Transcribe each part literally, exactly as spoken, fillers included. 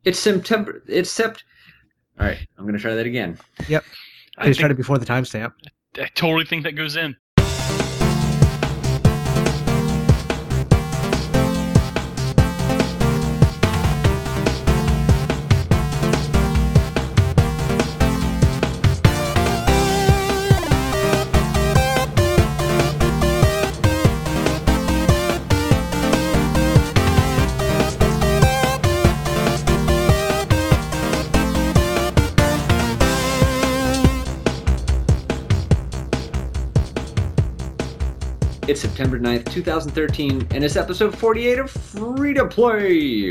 It's September. It's sept. All right, I'm gonna try that again. Yep. I just tried it before the timestamp. I totally think that goes in. It's September ninth, twenty thirteen, and it's episode forty-eight of Free to Play.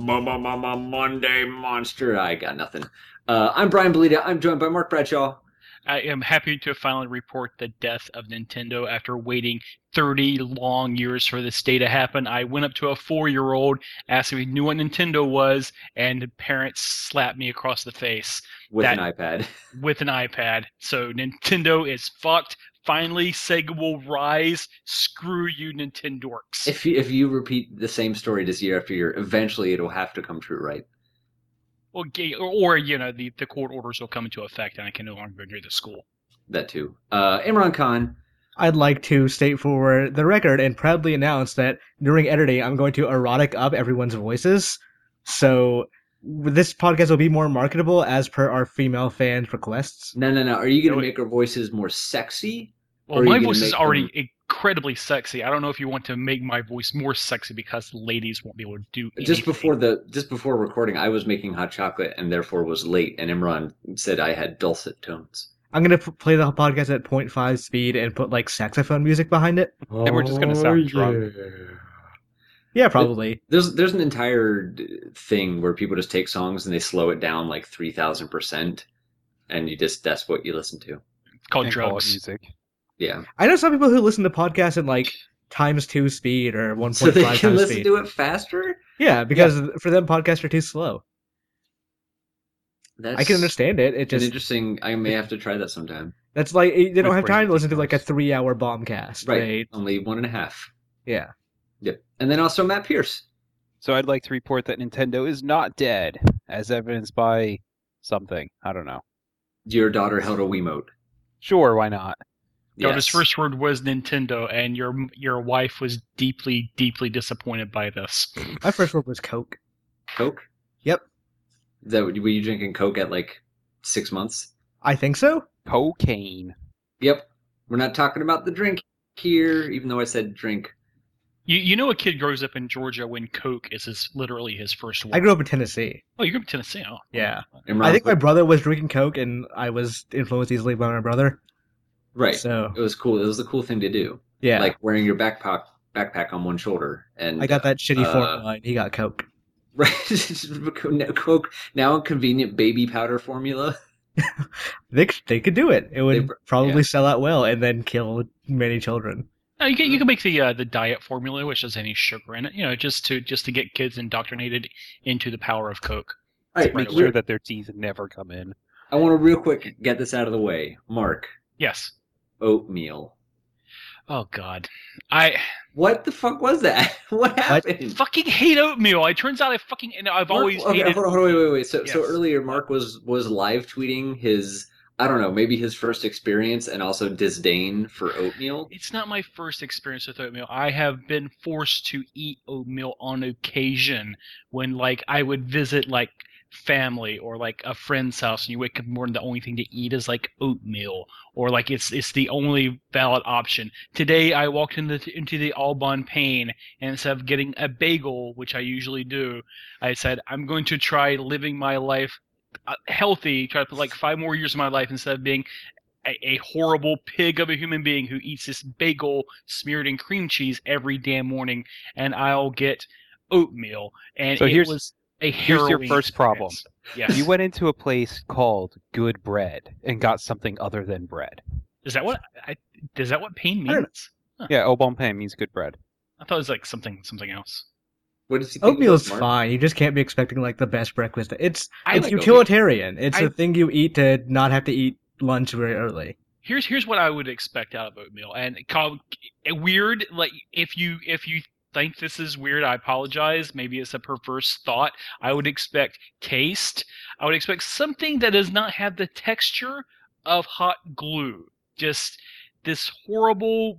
Monday Monster. I got nothing. Uh, I'm Brian Belita. I'm joined by Mark Bradshaw. I am happy to finally report the death of Nintendo after waiting thirty long years for this day to happen. I went up to a four-year-old, asked if he knew what Nintendo was, and the parents slapped me across the face. With that, an iPad. With an iPad. So Nintendo is fucked. Finally, Sega will rise. Screw you, Nintendorks. If you, if you repeat the same story this year after year, eventually it'll have to come true, right? Or, or you know, the, the court orders will come into effect and I can no longer go near the school. That too. Uh, Imran Khan. I'd like to state for the record and proudly announce that during editing, I'm going to erotic up everyone's voices. So this podcast will be more marketable as per our female fans' requests. No, no, no. Are you going to No, make our voices more sexy? Well, my voice is already them... incredibly sexy. I don't know if you want to make my voice more sexy because ladies won't be able to do anything. Just before the just before recording, I was making hot chocolate and therefore was late, and Imran said I had dulcet tones. I'm going to p- play the podcast at point five speed and put like saxophone music behind it. Oh, and we're just going to sound yeah. drunk. Yeah, probably. There's there's an entire thing where people just take songs and they slow it down like three thousand percent, and you just that's what you listen to. It's called and drugs. call it music. Yeah, I know some people who listen to podcasts at like times two speed or one point five so they times can listen speed. to it faster. Yeah, because yeah. for them podcasts are too slow. That's I can understand it. It just interesting. I may have to try that sometime. That's like they don't With have time to listen to cars. like a three-hour bombcast. Right, They, only one and a half. yeah. Yep, and then also Matt Pierce. So I'd like to report that Nintendo is not dead, as evidenced by something. I don't know. Your daughter held a Wiimote. Sure, why not? Daughter's first word was Nintendo, and your your wife was deeply, deeply disappointed by this. My first word was Coke. Coke? Yep. Is that, were you drinking Coke at like six months? I think so. Cocaine. Yep. We're not talking about the drink here, even though I said drink. You you know a kid grows up in Georgia when Coke is his literally his first word. I grew up in Tennessee. Oh, you grew up in Tennessee? Oh. Yeah. Imran I think my put- brother was drinking Coke, and I was influenced easily by my brother. Right. So It was cool. It was a cool thing to do. yeah, Like wearing your backpack backpack on one shoulder. And I got that shitty uh, formula, and he got Coke. Right. Coke, now a convenient baby powder formula. They they could do it. It would They- probably yeah. sell out well, and then kill many children. No, you can you can make the uh, the diet formula, which doesn't have any sugar in it. You know, just to just to get kids indoctrinated into the power of Coke. All right, Make make sure that their teeth never come in. I want to real quick get this out of the way. Mark, Yes. oatmeal. Oh God, I What the fuck was that? What happened? fucking hate oatmeal. It turns out I fucking and I've Mark- always okay, hated. hold on, hold on, wait, wait, wait. So, so Yes. earlier, Mark was was live tweeting his, I don't know, maybe his first experience and also disdain for oatmeal. It's not my first experience with oatmeal. I have been forced to eat oatmeal on occasion when, like, I would visit, like, family or, like, a friend's house and you wake up in the morning, the only thing to eat is, like, oatmeal. Or, like, it's it's the only valid option. Today, I walked into, into the Au Bon Pain, and instead of getting a bagel, which I usually do, I said, I'm going to try living my life uh, healthy, try to put, like, five more years of my life instead of being A, a horrible pig of a human being who eats this bagel smeared in cream cheese every damn morning, and I'll get oatmeal. And So it here's- was a here's your harrowing first problem. experience. Yes. You went into a place called Good Bread and got something other than bread. Is that what? I, is that what pain I don't means? Yeah, au bon pain means good bread. I thought it was like something something else. What does he think? Oatmeal's Mark? fine. You just can't be expecting like the best breakfast. It's I it's like utilitarian. It's I- a thing you eat to not have to eat lunch very early. Here's here's what I would expect out of oatmeal, and call it weird. Like if you if you think this is weird. I apologize. Maybe it's a perverse thought. I would expect taste. I would expect something that does not have the texture of hot glue. Just this horrible.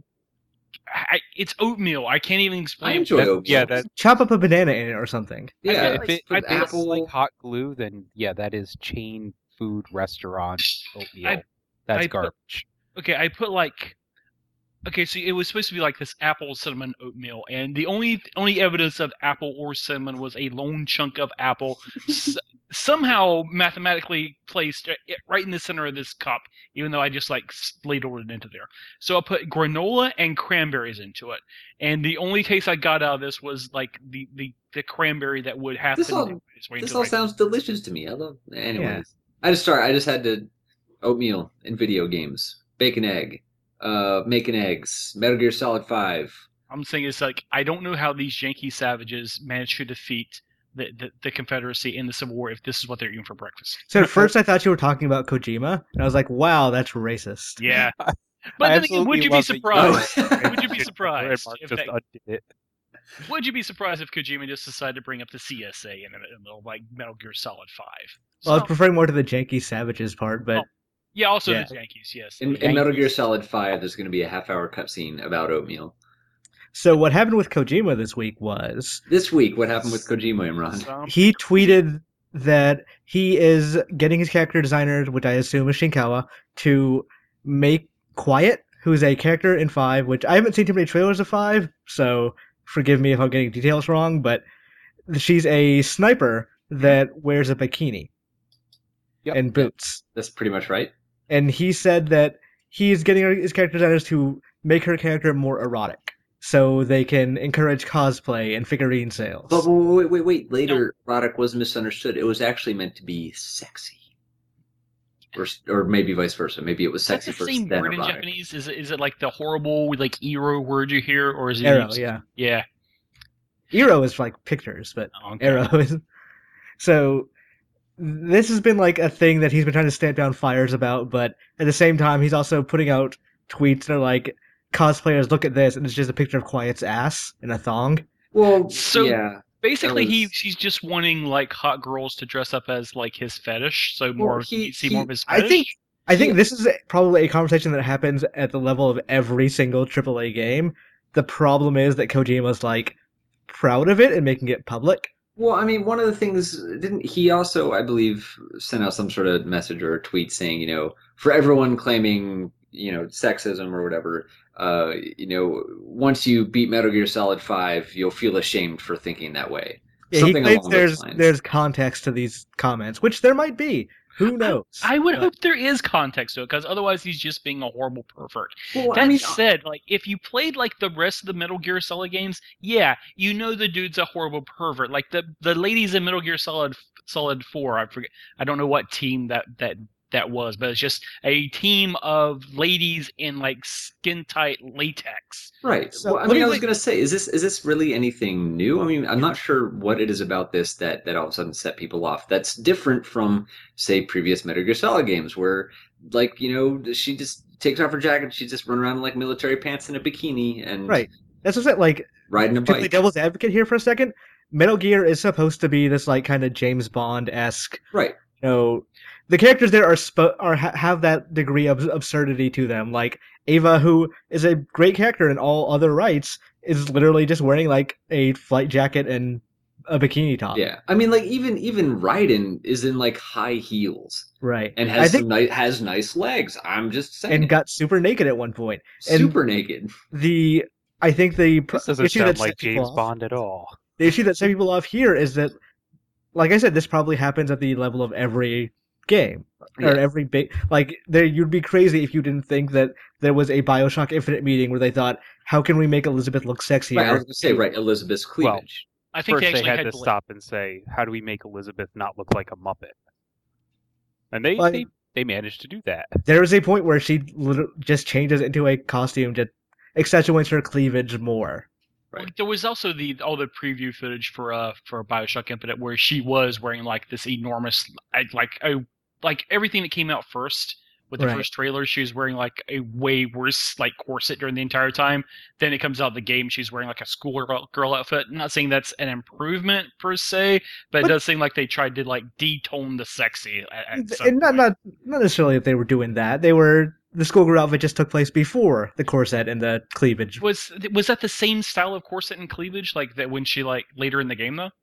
I, it's oatmeal. I can't even I explain. enjoy That- oatmeal. yeah, that Chop up a banana in it or something. yeah. if it, put if it's apple. like hot glue, then yeah, that is chain food restaurant oatmeal. I- That's I put- garbage. Okay, I put like. Okay, so it was supposed to be like this apple cinnamon oatmeal, and the only only evidence of apple or cinnamon was a lone chunk of apple, s- somehow mathematically placed it right in the center of this cup. Even though I just like ladled it into there, so I put granola and cranberries into it, and the only taste I got out of this was like the the, the cranberry that would happen. This all- to its way This into all my- sounds delicious to me. I love. Anyways, I just start. I just had to oatmeal in video games, bake an egg, uh, making eggs, Metal Gear Solid Five. I'm saying it's like I don't know how these Yankee savages managed to defeat the, the, the Confederacy in the Civil War if this is what they're eating for breakfast. So at first I thought you were talking about Kojima, and I was like, wow, that's racist. Yeah, I but then again, absolutely would you be love that you- surprised? Would you be And surprised Mark if just that, undid it. would you be surprised if Kojima just decided to bring up the C S A in a, in a like Metal Gear Solid Five? Well, I was So- preferring more to the janky savages part, but Oh, yeah, also yeah. the Yankees. Yes, In, the in Metal Gear Yankees. Solid Five, there's going to be a half-hour cutscene about oatmeal. so what happened with Kojima this week was This week, what happened with Kojima, Imran? So, he tweeted that he is getting his character designer, which I assume is Shinkawa, to make Quiet, who's a character in Five, which I haven't seen too many trailers of Five, so forgive me if I'm getting details wrong, but she's a sniper that wears a bikini Yep. and boots. That's pretty much right. And he said that he's getting his character designers to make her character more erotic, so they can encourage cosplay and figurine sales. But wait, wait, wait. Later, erotic was misunderstood. It was actually meant to be sexy, or or maybe vice versa. Maybe it was is that sexy the first, same then word in erotic. Japanese? Is it, is it like the horrible like ero word you hear, or is it Arrow, used- yeah. yeah? Ero is like pictures, but Okay. Arrow is. So this has been like a thing that he's been trying to stamp down fires about, but at the same time, he's also putting out tweets that are like, cosplayers, look at this, and it's just a picture of Quiet's ass in a thong. Well, So- yeah. Basically, That he was- he's just wanting like hot girls to dress up as like his fetish, so more he- you see he- more of his I fetish. think I think Yeah. this is probably a conversation that happens at the level of every single triple A game. The problem is that Kojima's like proud of it and making it public. Well, I mean, one of the things didn't he also, I believe, sent out some sort of message or a tweet saying, you know, for everyone claiming, you know, sexism or whatever, uh, you know, once you beat Metal Gear Solid Five, you'll feel ashamed for thinking that way. Yeah, he Something claims along there's those lines. there's context to these comments, which there might be. Who knows? I would But- hope there is context to it, because otherwise he's just being a horrible pervert. Well, That I mean, said, like if you played like the rest of the Metal Gear Solid games, yeah, you know the dude's a horrible pervert. Like the the ladies in Metal Gear Solid Solid Four, I forget, I don't know what team that that that was, but it's just a team of ladies in like skin tight latex. right. So, well, I let mean, me I was like- going to say, is this is this really anything new? I mean, I'm not sure what it is about this that that all of a sudden set people off. That's different from, say, previous Metal Gear Solid games, where, like, you know, she just takes off her jacket, she just run around in, like military pants and a bikini and Right. That's what I'm saying. Like, riding a to play bike. devil's advocate here for a second, Metal Gear is supposed to be this like kind of James Bond esque. Right. You know, the characters there are spo- are ha- have that degree of absurdity to them. Like Ava, who is a great character in all other rights, is literally just wearing like a flight jacket and a bikini top. Yeah. I mean, like even even Raiden is in like high heels Right. and I has think some ni- has nice legs. I'm just saying. and got super naked at one point. and- super naked. The I think the pr- This doesn't issue sound that like set people James off- Bond at all. The issue that set people off here is that, like I said, this probably happens at the level of every game or Yeah. every big. Like there, you'd be crazy if you didn't think that there was a Bioshock Infinite meeting where they thought, "How can we make Elizabeth look sexier?" Right, I was going to say right, Elizabeth's Well, cleavage. I think First, they they, actually had, had to to, like- stop and say, "How do we make Elizabeth not look like a Muppet?" And they Like- they, they managed to do that. There is a point where she lit- just changes into a costume to accentuates her cleavage more. Right. There was also the all the preview footage for uh for Bioshock Infinite where she was wearing like this enormous I- like oh like everything that came out first With the Right. first trailer, she was wearing like a way worse like corset during the entire time. Then it comes out of the game, she's wearing like a schoolgirl girl outfit. I'm not saying that's an improvement per se, but, But- it does seem like they tried to like detone the sexy. At, at some And not, point. not not necessarily that they were doing that. They were the schoolgirl outfit just took place before the corset and the cleavage. Was was that the same style of corset and cleavage like that when she like later in the game though?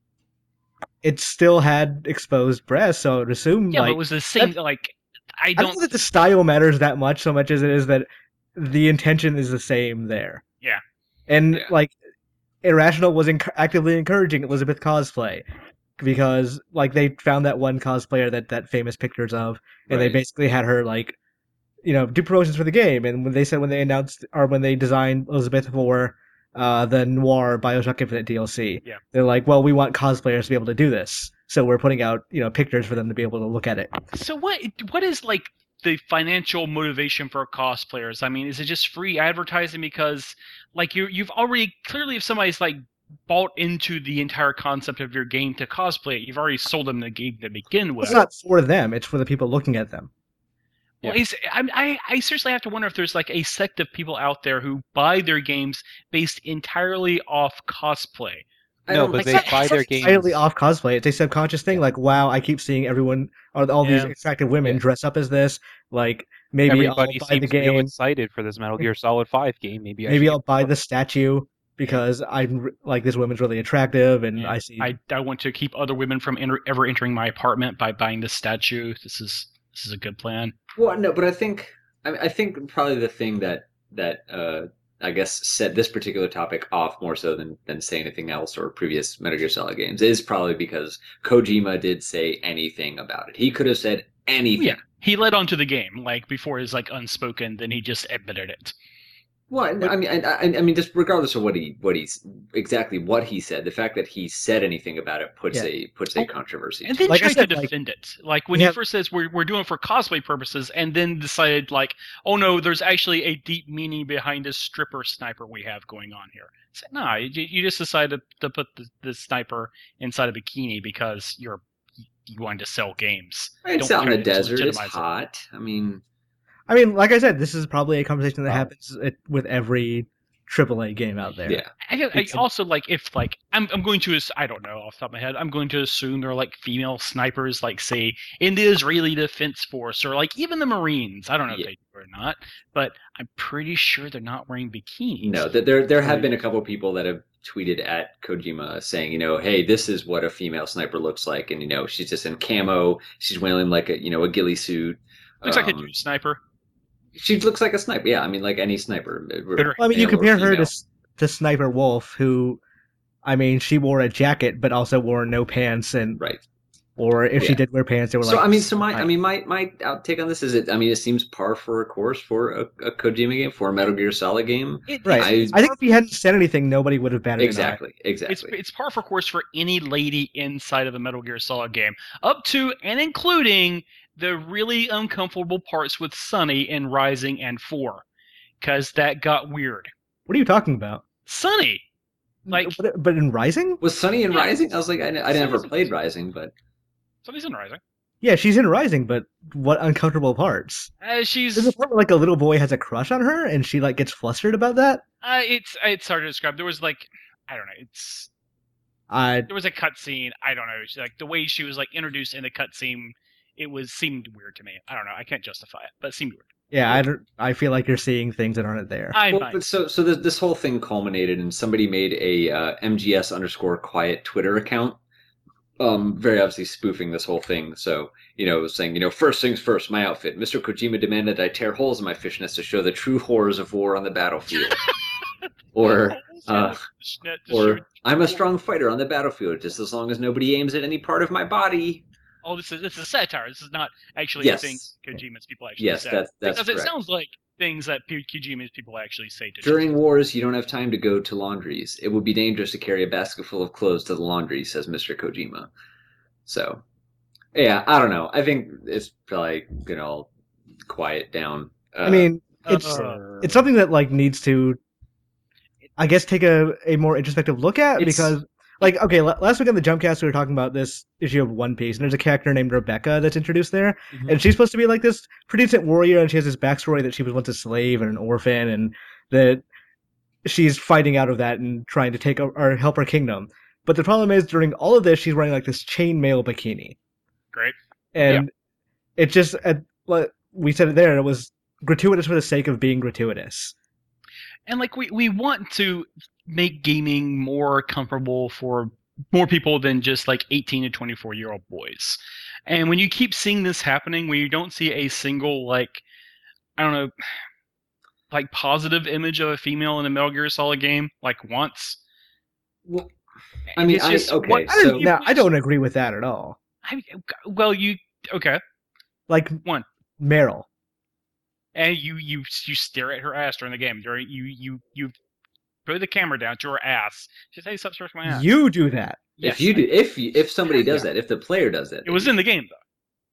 It still had exposed breasts, so I would assume Yeah, like but it was the same. that- Like I I don't don't. know that the style matters that much so much as it is that the intention is the same there. Yeah. And Yeah. like Irrational was enc- actively encouraging Elizabeth cosplay because like they found that one cosplayer that that famous pictures of and they Right. basically had her like you know do promotions for the game, and when they said when they announced or when they designed Elizabeth for uh, the Noir Bioshock Infinite D L C, Yeah. they're like, well, we want cosplayers to be able to do this, so we're putting out you know pictures for them to be able to look at it. So what? What is like the financial motivation for cosplayers? I mean, is it just free advertising? Because like you, you've already clearly, if somebody's like bought into the entire concept of your game to cosplay it, you've already sold them the game to begin with. It's not for them; it's for the people looking at them. Well, is, I, I I seriously have to wonder if there's like a sect of people out there who buy their games based entirely off cosplay. I No, don't but like they that. buy their It's games. entirely off cosplay. It's a subconscious thing. Like, wow, I keep seeing everyone or all these Yeah. attractive women Yeah. dress up as this. Like, maybe Everybody I'll buy the seems real game. excited for this Metal Gear Solid five game. Maybe I Maybe should I'll get buy one. the statue because I'm re- like this woman's really attractive, and Yeah. I see. I, I want to keep other women from enter, ever entering my apartment by buying this statue. This is this is a good plan. Well, no, but I think I, I think probably the thing that that uh, I guess set this particular topic off more so than than say anything else or previous Metal Gear Solid games is probably because Kojima did say anything about it. He could have said anything. Yeah, he led on to the game like before his like unspoken. Then he just admitted it. Well, I mean, I, I, I mean, just regardless of what he, what he's exactly what he said, the fact that he said anything about it puts Yeah. a puts a Well, controversy. And to then Like I tried said, to like- defend it. Like when Yeah. he first says we're we're doing it for cosplay purposes, and then decided like, oh no, there's actually a deep meaning behind this stripper sniper we have going on here. It's like, nah, you, you just decided to put the, the sniper inside a bikini because you're you wanted to sell games. It's Don't out in the do it to desert. It's legitimize it. hot. I mean, I mean, like I said, this is probably a conversation that Oh. happens at, with every triple A game out there. yeah. I, I It's a- also like if like I'm I'm going to ass- I don't know off the top of my head I'm going to assume there are like female snipers like say in the Israeli Defense Force or like even the Marines. I don't know Yeah. if they do or not, but I'm pretty sure they're not wearing bikinis. No, that there there have been a couple people that have tweeted at Kojima saying, you know, hey, this is what a female sniper looks like, and you know, she's just in camo, she's wearing like a you know a ghillie suit. Looks like a Um, dude sniper. She looks like a sniper. Yeah, I mean, like any sniper. Well, Well, I mean, you male or compare her to female. s- to Sniper Wolf, who, I mean, she wore a jacket but also wore no pants, and Right. or if she Yeah. did wear pants, they were So like. I mean, so my tight. I mean, my my outtake on this is it. I mean, it seems par for a course for a, a Kojima game, for a Metal Gear Solid game. It, Right. It's, I- I think if he hadn't said anything, nobody would have batted an eye. Exactly. it's Exactly. it's par for course for any lady inside of the Metal Gear Solid game, up to and including the really uncomfortable parts with Sunny in Rising and Four, because that got weird. What are you talking about? Sunny, like But, but in Rising, Was Sunny in Yeah. Rising? I was like, I, I never Sunny's- played Rising, but Sunny's in Rising. yeah, she's in Rising, but what uncomfortable parts? Uh, she's There's a part where like a little boy has a crush on her, and she like gets flustered about that. uh, it's it's hard to describe. There was like I don't know. It's I there was a cutscene. I don't know. She, like the way she was like introduced in the cutscene, it was seemed weird to me. I don't know. I can't justify it, but it seemed weird. yeah, I don't. I feel like you're seeing things that aren't there. I well, might. but so so this, this whole thing culminated, and somebody made a uh, M G S underscore quiet Twitter account, um, very obviously spoofing this whole thing. So you know, saying you know, first things first, my outfit. Mister Kojima demanded I tear holes in my fishnets to show the true horrors of war on the battlefield. or uh, or I'm a strong fighter on the battlefield, just as long as nobody aims at any part of my body. Oh, this is this is satire. This is not actually Yes. a thing Kojima's people actually Yes, said. that's that's because it correct. sounds like things that P- Kojima's people actually say to During wars, you don't have time to go to laundries. It would be dangerous to carry a basket full of clothes to the laundry, says Mister Kojima. So, yeah, I don't know. I think it's probably gonna all quiet down. Uh, I mean, it's Uh, it's something that like needs to, I guess, take a, a more introspective look at It's- because like, okay, l- last week on the Jumpcast, we were talking about this issue of One Piece, and there's a character named Rebecca that's introduced there, Mhm. and she's supposed to be like this pretty decent warrior, and she has this backstory that she was once a slave and an orphan, and that she's fighting out of that and trying to take o- or help her kingdom. But the problem is, during all of this, she's wearing like this chainmail bikini, Great. and it just, uh, like we said it there, it was gratuitous for the sake of being gratuitous. And like we, we want to make gaming more comfortable for more people than just like eighteen to twenty-four year old boys. And when you keep seeing this happening, when you don't see a single like I don't know like positive image of a female in a Metal Gear Solid game like once. Well, I mean, it's I- just, okay, what- I, so- don't, now, I don't agree with that at all. I, well, you okay? Like One. Meryl. And you you you stare at her ass during the game. During you you you put the camera down to her ass. She says, "Hey, stop searching my ass." You do that. Yes, if you I- do, if you, if somebody does Yeah. that, if the player does that, It was in the game though.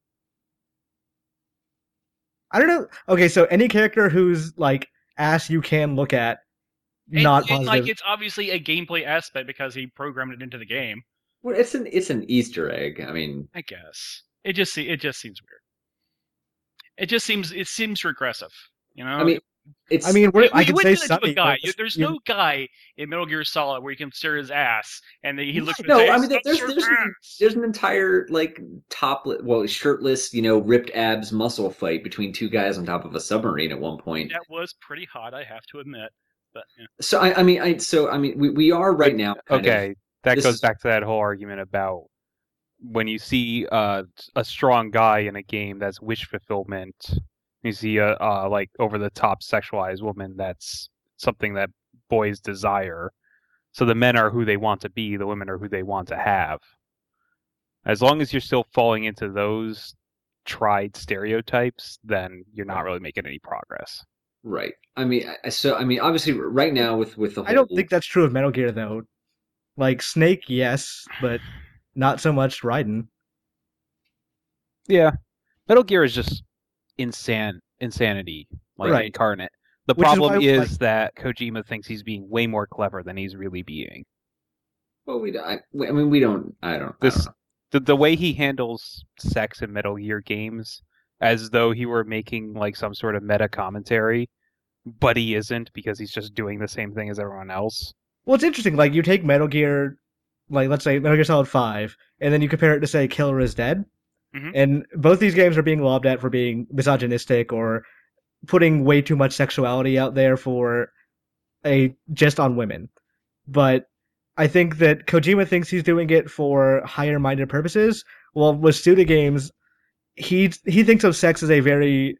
I don't know. Okay, so any character whose like ass you can look at, And- not and, positive. like it's obviously a gameplay aspect because he programmed it into the game. Well, it's an it's an Easter egg. I mean, I guess it just se- it just seems weird. It just seems it seems regressive. You know. I mean, it's. I mean, we're, We- I we can wouldn't say do that to a Sunny. guy. but There's you- no guy in Metal Gear Solid where you can stare his ass and then he looks. no, and I says, mean, there's "Stop there's searching an, ass." there's an entire like topless, well, shirtless, you know, ripped abs muscle fight between two guys on top of a submarine at one point. That was pretty hot, I have to admit. But yeah. So I, I mean, I so I mean, we, we are right now. kind of- Okay, that this goes is- back to that whole argument about when you see uh, a strong guy in a game that's wish fulfillment. You see a uh, like over the top sexualized woman that's something that boys desire. So the men are who they want to be, the women are who they want to have. As long as you're still falling into those tried stereotypes, then you're not really making any progress. Right. I mean, I- so I mean, obviously, right now with with the whole, I don't think that's true of Metal Gear though. Like Snake, yes, but not so much Raiden. Yeah, Metal Gear is just insan insanity, like Right. incarnate. The Which is problem why, is, like- that Kojima thinks he's being way more clever than he's really being. Well, we I, I mean, we don't. I don't. I This don't know. the the way he handles sex in Metal Gear games, as though he were making like some sort of meta commentary, but he isn't because he's just doing the same thing as everyone else. Well, it's interesting. Like you take Metal Gear, like let's say Metal Gear Solid Five, and then you compare it to say Killer is Dead, Mhm. and both these games are being lobbed at for being misogynistic or putting way too much sexuality out there for a just on women. But I think that Kojima thinks he's doing it for higher minded purposes. Well, with Suda games, he he thinks of sex as a very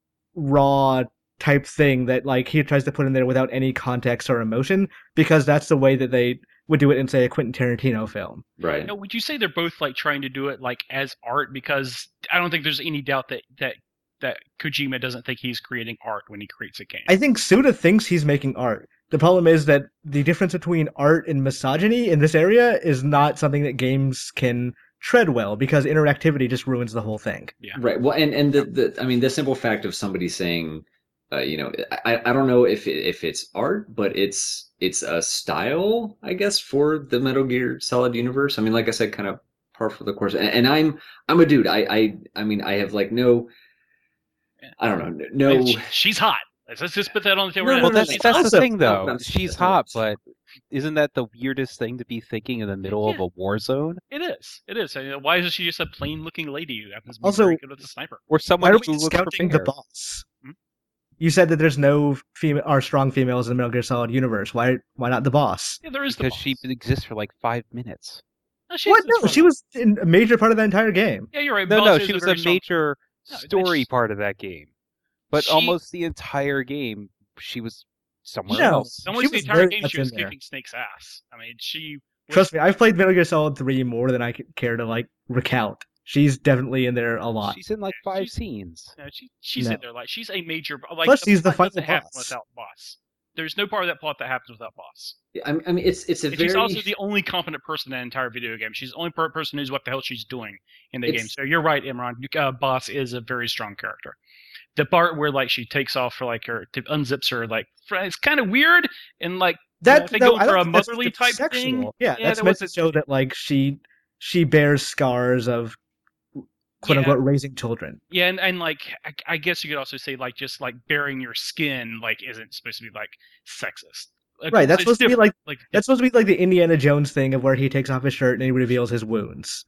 raw type thing that like he tries to put in there without any context or emotion because that's the way that they would do it in say a Quentin Tarantino film. Right. Now, would you say they're both like trying to do it like as art? Because I don't think there's any doubt that that that Kojima doesn't think he's creating art when he creates a game. I think Suda thinks he's making art. The problem is that the difference between art and misogyny in this area is not something that games can tread well because interactivity just ruins the whole thing. Right. Well, and and the, the I mean, the simple fact of somebody saying, uh, you know, I I don't know if it, if it's art, but it's it's a style, I guess, for the Metal Gear Solid universe. I mean, like I said, kind of par for the course. And, and I'm I'm a dude. I I I mean, I have like no, I don't know, no. And she- she's hot. Let's let's just put that on the table. No, right no, now. Well, that's no, that's the awesome. thing, No, though. that's- She's that's hot, awesome. but isn't that the weirdest thing to be thinking in the middle of Yeah. a war zone? It is. It is. I mean, why isn't she just a plain-looking lady who happens to be Also, very good with a sniper? Or Why someone are who we looks discounting the prepared? boss? Hmm? You said that there's no female or strong females in the Metal Gear Solid universe. Why why not the boss? Yeah, there is the Because boss. she exists for like five minutes. No, she's What? the No, strong she one. was in a major part of that entire game. Yeah, you're right. No, Boss no, is she was very a strong- major No, it's- story part of that game. But She- almost the entire game, she was somewhere No. else. Almost She the was entire very game, much she was in there. kicking Snake's ass. I mean, she. was- Trust me, I've played Metal Gear Solid three more than I c- care to like recount. She's definitely in there a lot. She's in like Yeah, five she's- scenes. No, she, she's No. in there like she's a major. Like, Plus, she's the plot doesn't final happen boss. without boss. There's no part of that plot that happens without boss. Yeah, I mean, I mean, it's it's a And very. she's also the only competent person in that entire video game. She's the only per- person who knows what the hell she's doing in the It's- game. So you're right, Imran. Uh, boss is a very strong character. The part where like she takes off for like her to unzips her like fr- it's kind of weird and like That if they no, go I for don't a think that's motherly super type sexual. thing, Yeah, yeah, that's there meant to wasn't- show that like she she bears scars of quote Yeah. unquote raising children. Yeah, and, and like I, I guess you could also say like just like bearing your skin like isn't supposed to be like sexist. Like, Right, that's it's supposed to be different. like like that's supposed to be like the Indiana Jones thing of where he takes off his shirt and he reveals his wounds.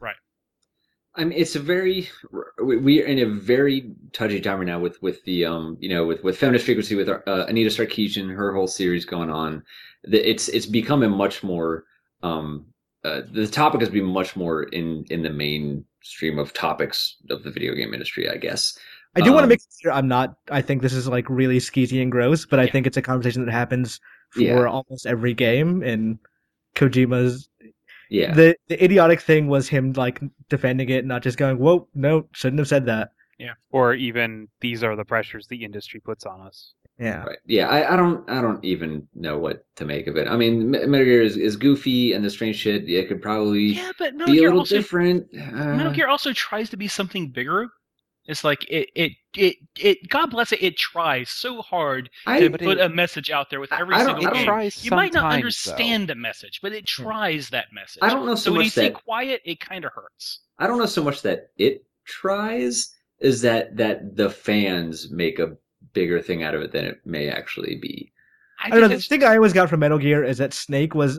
I mean, it's a very we- we're in a very touchy time right now with with the um you know with with feminist frequency with uh, Anita Sarkeesian, her whole series going on. The- It's it's become a much more um uh, the topic has been much more in in the mainstream of topics of the video game industry, I guess. I do want to Um, make it clear I'm not. I think this is like really skeezy and gross, but I Yeah. think it's a conversation that happens for Yeah. almost every game. And Kojima's Yeah, the the idiotic thing was him like defending it, not just going, "Whoa, no, shouldn't have said that." Or even these are the pressures the industry puts on us. Yeah, right. Yeah, I, I don't I don't even know what to make of it. I mean, Me- Metal Gear is, is goofy and the strange shit. It could probably yeah, but Metal be a Gear little also different. Metal Uh, Gear also tries to be something bigger. It's like it it it it God bless it, it tries so hard I to but put it- a message out there with I- every I don't- single I It don't- game. tries You might not sometimes, understand the message, but it tries that message. I don't know so so when much you say that- quiet, it kind of hurts. I don't know so much that it tries is that that the fans make a bigger thing out of it than it may actually be. I, I don't know. The just- thing I always got from Metal Gear is that Snake was.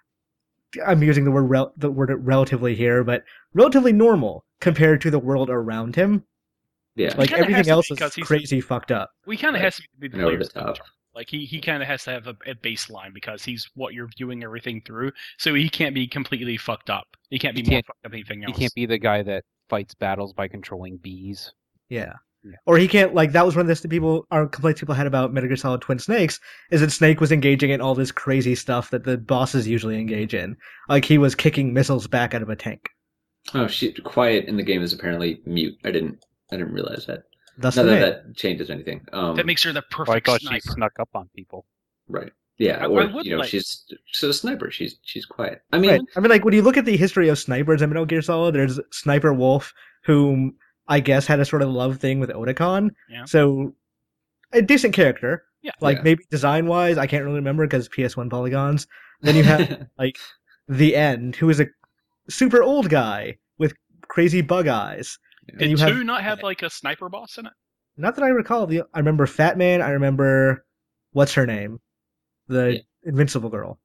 I'm using the word rel- the word relatively here, but relatively normal compared to the world around him. Yeah, Like kinda has everything to else be is because he's- crazy fucked up. we kind of Right. has to be the And over player's the top. avatar. Like he, he kind of has to have a, a baseline because he's what you're viewing everything through. So he can't be completely fucked up. He can't be He more can't- fucked up than anything You else. can't be the guy that fights battles by controlling bees. Yeah. Yeah. Or he can't like that was one of the people our complaints people had about Metal Gear Solid Twin Snakes is that Snake was engaging in all this crazy stuff that the bosses usually engage in. Like he was kicking missiles back out of a tank. Oh shit! Quiet in the game is apparently mute. I didn't I didn't realize that. That's Not the that name. that changes anything. Um, That makes her the Oh, I perfect thought sniper. she snuck up on people. right. Yeah, I- I or would you know, like- she's she's a sniper. She's she's quiet. I mean, Right. I mean, like when you look at the history of snipers in Metal Gear Solid, there's Sniper Wolf, whom I guess had a sort of love thing with Otakon. Yeah. So a decent character. Yeah. Like Yeah. maybe design wise, I can't really remember because P S one polygons. Then you have like the End, who is a super old guy with crazy bug eyes. Yeah. Did you two have- not have like a sniper boss in it? Not that I recall. The I remember Fat Man. I remember what's her name, the Yeah. Invincible girl,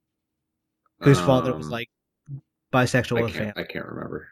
whose father was Um, like bisexual. I and can't fan. I can't remember.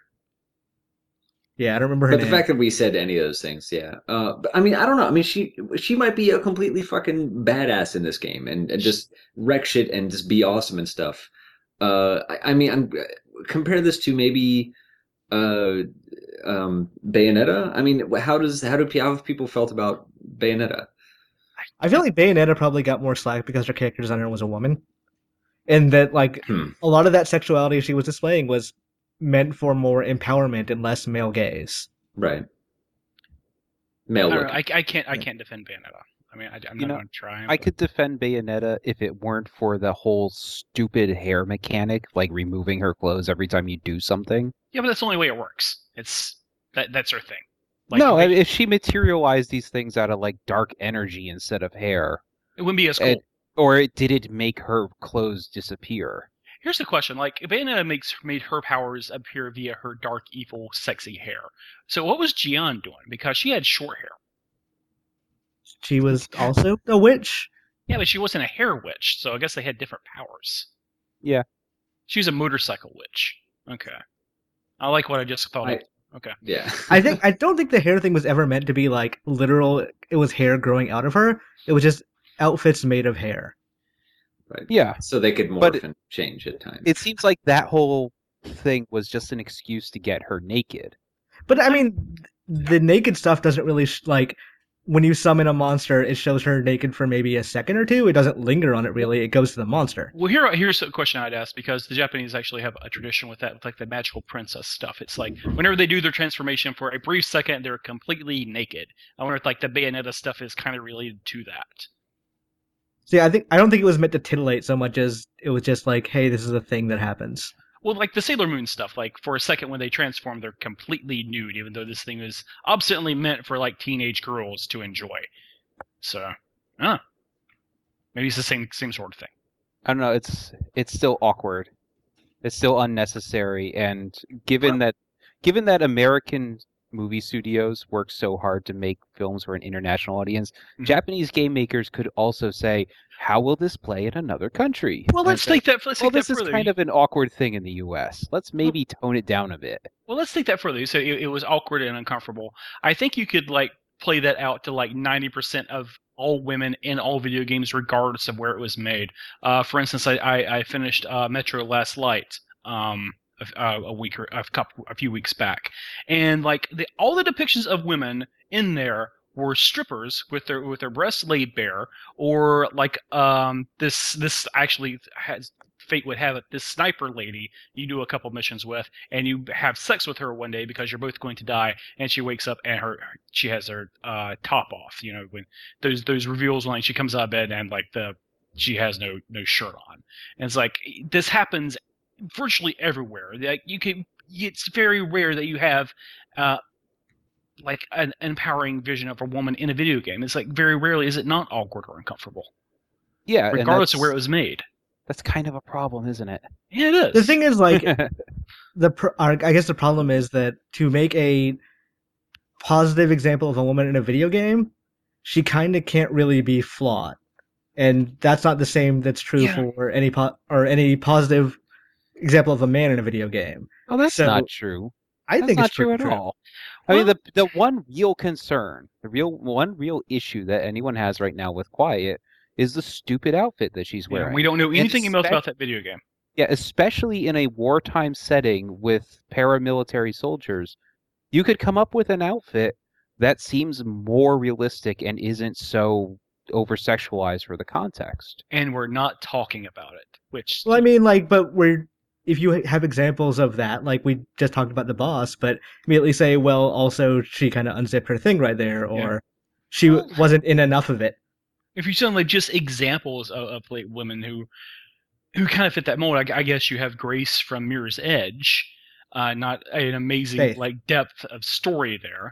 Yeah, I don't remember her But the name. fact that we said any of those things, yeah. Uh, but I mean, I don't know. I mean, she she might be a completely fucking badass in this game and, and just wreck shit and just be awesome and stuff. Uh, I, I mean, I'm compare this to maybe uh, um, Bayonetta. I mean, how does how do how have people felt about Bayonetta? I feel like Bayonetta probably got more slack because her character designer was a woman, and that like Hmm. a lot of that sexuality she was displaying was meant for more empowerment and less male gaze. Right. Male I, don't look. know, I, I can't I can't defend Bayonetta. I mean, I, I'm You not know, going to try. I but- could defend Bayonetta if it weren't for the whole stupid hair mechanic, like removing her clothes every time you do something. Yeah, but that's the only way it works. It's that that's her thing. Like, no, they- I mean, if she materialized these things out of like dark energy instead of hair, it wouldn't be as cool. it- or it, did it make her clothes disappear? Here's the question: like, Bayonetta makes made her powers appear via her dark, evil, sexy hair. So what was Gian doing? Because she had short hair. She was also a witch. Yeah, but she wasn't a hair witch, so I guess they had different powers. Yeah. She was a motorcycle witch. Okay. I like what I just thought. I- of. Okay. Yeah. I think I don't think the hair thing was ever meant to be like literal. It was hair growing out of her. It was just outfits made of hair. Right. Yeah, So they could morph But it- and change at times. it seems like that whole thing was just an excuse to get her naked. But I mean, the naked stuff doesn't really sh- like when you summon a monster. It shows her naked for maybe a second or two. It doesn't linger on it really. It goes to the monster. Well, here here's a question I'd ask because the Japanese actually have a tradition with that, with like the magical princess stuff. It's like whenever they do their transformation for a brief second, they're completely naked. I wonder if like the Bayonetta stuff is kind of related to that. See, I think I don't think it was meant to titillate so much as it was just like, hey, this is a thing that happens. Well, like the Sailor Moon stuff, like for a second when they transform, they're completely nude, even though this thing is obviously meant for like teenage girls to enjoy. So, ah, maybe it's the same same sort of thing. I don't know. It's it's still awkward. It's still unnecessary, and given that given that American movie studios work so hard to make films for an international audience, Mm-hmm. Japanese game makers could also say, "How will this play in another country?" Well, let's And say, take that. Let's well, take this that is further. kind of an awkward thing in the U S. Let's maybe tone it down a bit. Well, let's take that further. You said it, it was awkward and uncomfortable. I think you could like play that out to like ninety percent of all women in all video games, regardless of where it was made. Uh, for instance, I I, I finished uh, Metro Last Light um, a, a week or a couple a few weeks back, and like the, all the depictions of women in there were strippers with their with their breasts laid bare, or like um this this actually has. Fate would have it, this sniper lady you do a couple missions with, and you have sex with her one day because you're both going to die, and she wakes up and her she has her uh, top off. You know, when those those reveals when she comes out of bed and like the she has no no shirt on, and it's like this happens virtually everywhere. Like you can, it's very rare that you have. Uh, like an empowering vision of a woman in a video game. It's like very rarely is it not awkward or uncomfortable, Yeah, and regardless of that's- where it was made. That's kind of a problem, isn't it? Yeah, it is. The thing is, like, the pr- I guess the problem is that to make a positive example of a woman in a video game, she kind of can't really be flawed, and that's not the same that's true Yeah. for any po- or any positive example of a man in a video game. Oh, that's So, not true. I That's think not it's true pretty at all. I Well- mean, the the one real concern, the real one real issue that anyone has right now with Quiet is the stupid outfit that she's Yeah, wearing. we don't know And anything else espec- about that video game. Yeah, especially in a wartime setting with paramilitary soldiers, you could come up with an outfit that seems more realistic and isn't so over sexualized for the context. And we're not talking about it, which Well, I mean, like, but we're if you have examples of that, like we just talked about the boss, but immediately say, well, also she kind of unzipped her thing right there, or Yeah. she Well- wasn't in enough of it. if you sound like just examples of, of like women who who kind of fit that mold, I, I guess you have Grace from Mirror's Edge, uh, not an amazing Faith. like depth of story there.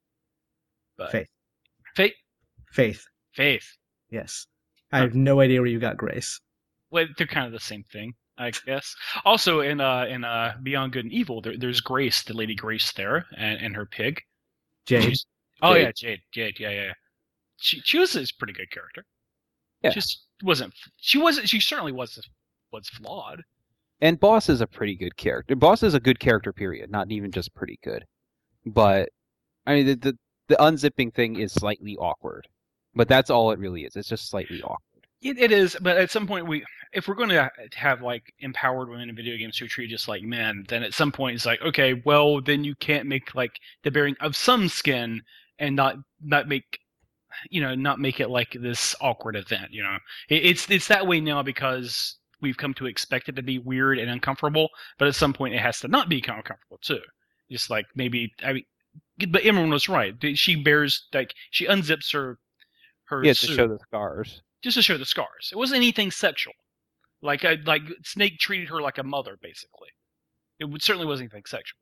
But Faith, Faith, Faith, Faith. yes. I have no idea where you got Grace. Well, they're kind of the same thing, I guess. Also, in uh, in uh, Beyond Good and Evil, there, there's Grace, the Lady Grace there, and, and her pig. Jade. She's- oh Jade. yeah, Jade, Jade, yeah, yeah. yeah. She she was a pretty good character. Yeah. Just wasn't. She wasn't. She certainly was was flawed. And Boss is a pretty good character. Boss is a good character, period. Not even just pretty good. But I mean, the the, the unzipping thing is slightly awkward. But that's all it really is. It's just slightly awkward. It, it is, but at some point, we if we're going to have like empowered women in video games who are treated just like men, then at some point it's like, okay, well, then you can't make like the bearing of some skin and not not make you know not make it like this awkward event. You know, it, it's it's that way now because we've come to expect it to be weird and uncomfortable. But at some point, it has to not be uncomfortable too. Just like maybe I mean, but Imran was right. She bears like she unzips her her Yeah, to suit. show the scars. Just to show the scars. It wasn't anything sexual. Like I, like Snake treated her like a mother, basically. It would, certainly wasn't anything sexual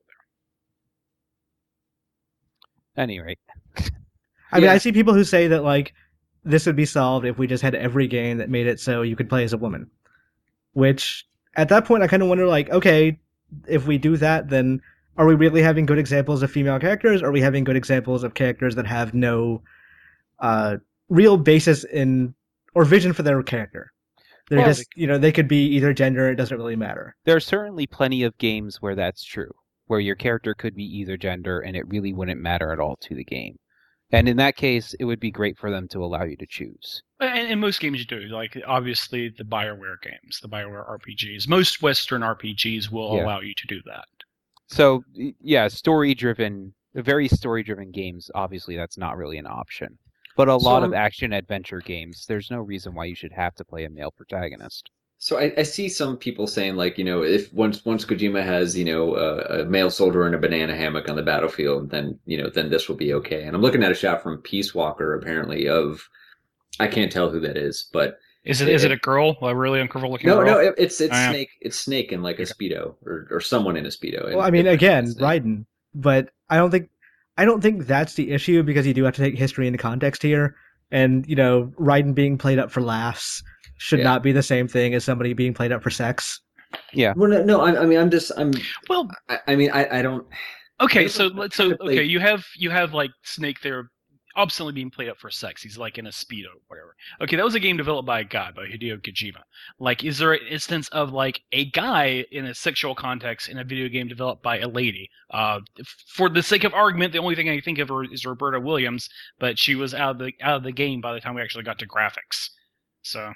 there. At any rate. I mean, Yeah. I see people who say that like this would be solved if we just had every game that made it so you could play as a woman. Which at that point, I kind of wonder, like, okay, if we do that, then are we really having good examples of female characters? Or are we having good examples of characters that have no uh, real basis in or vision for their character? They're Well, just, you know, they could be either gender. It doesn't really matter. There are certainly plenty of games where that's true, where your character could be either gender and it really wouldn't matter at all to the game. And in that case, it would be great for them to allow you to choose. And, and most games do. Like obviously the BioWare games, the BioWare R P Gs. Most Western R P Gs will Yeah. allow you to do that. So, y- yeah, story-driven, very story-driven games, obviously that's not really an option. But a So, lot of um, action-adventure games, there's no reason why you should have to play a male protagonist. So I, I see some people saying like, you know, if once once Kojima has, you know, a, a male soldier in a banana hammock on the battlefield, then, you know, then this will be okay. And I'm looking at a shot from Peace Walker, apparently, of I can't tell who that is, but Is it is it a girl? A really uncomfortable looking no, girl? no, it, it's it's I am. Snake, it's Snake in like a speedo or or someone in a speedo. Well, I mean, It- again, it's- Raiden, but I don't think I don't think that's the issue because you do have to take history into context here, and you know, Raiden being played up for laughs should Yeah. not be the same thing as somebody being played up for sex. Well, no, no I, I mean, I'm just, I'm, Well, I, I mean, I, I don't. okay, I so don't- let's I so kinda okay, play- you have you have like Snake there, obviously being played up for sex. He's like in a speedo, whatever. Okay, that was a game developed by a guy, by Hideo Kojima. Like, is there an instance of like a guy in a sexual context in a video game developed by a lady? Uh, for the sake of argument, the only thing I think of her is Roberta Williams, but she was out of the out of the game by the time we actually got to graphics. So,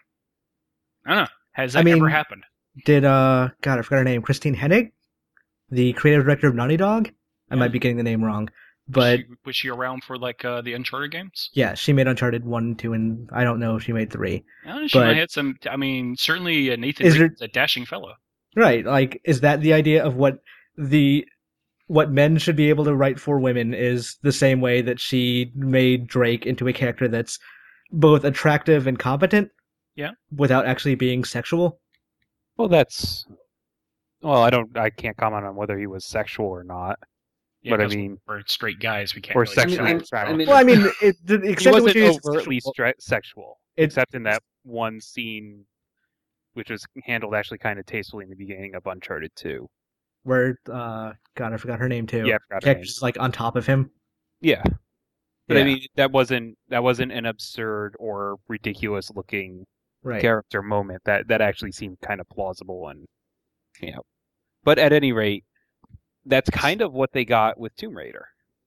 I don't know. Has that I mean, ever happened? Did uh God, I forgot her name. Christine Hennig, the creative director of Naughty Dog. I might be getting the name wrong, but was she, was she around for like uh, the Uncharted games? yeah, she made Uncharted one, two, and I don't know if she made three. Uh, she But- might have some. I mean, certainly uh, Nathan Is Drake is a dashing fellow. Right, like is that the idea of what the what men should be able to write for women is the same way that she made Drake into a character that's both attractive and competent? Yeah. Without actually being sexual? Well, that's. Well, I don't. I can't comment on whether he was sexual or not. Yeah, But I 'cause mean- we're straight guys. We can't. Or really I mean, sexual. I'm- Sorry. I mean, Well, I mean, it, the He extent to which wasn't he is overtly sexual- stre- sexual, It- except in that one scene, which was handled actually kind of tastefully in the beginning of Uncharted two. where uh God, I forgot her name too. Yeah, I forgot her name. Character's like on top of him. Yeah, but Yeah. I mean that wasn't that wasn't an absurd or ridiculous looking Right. character moment. That that actually seemed kind of plausible and you know. But at any rate, that's kind of what they got with Tomb Raider.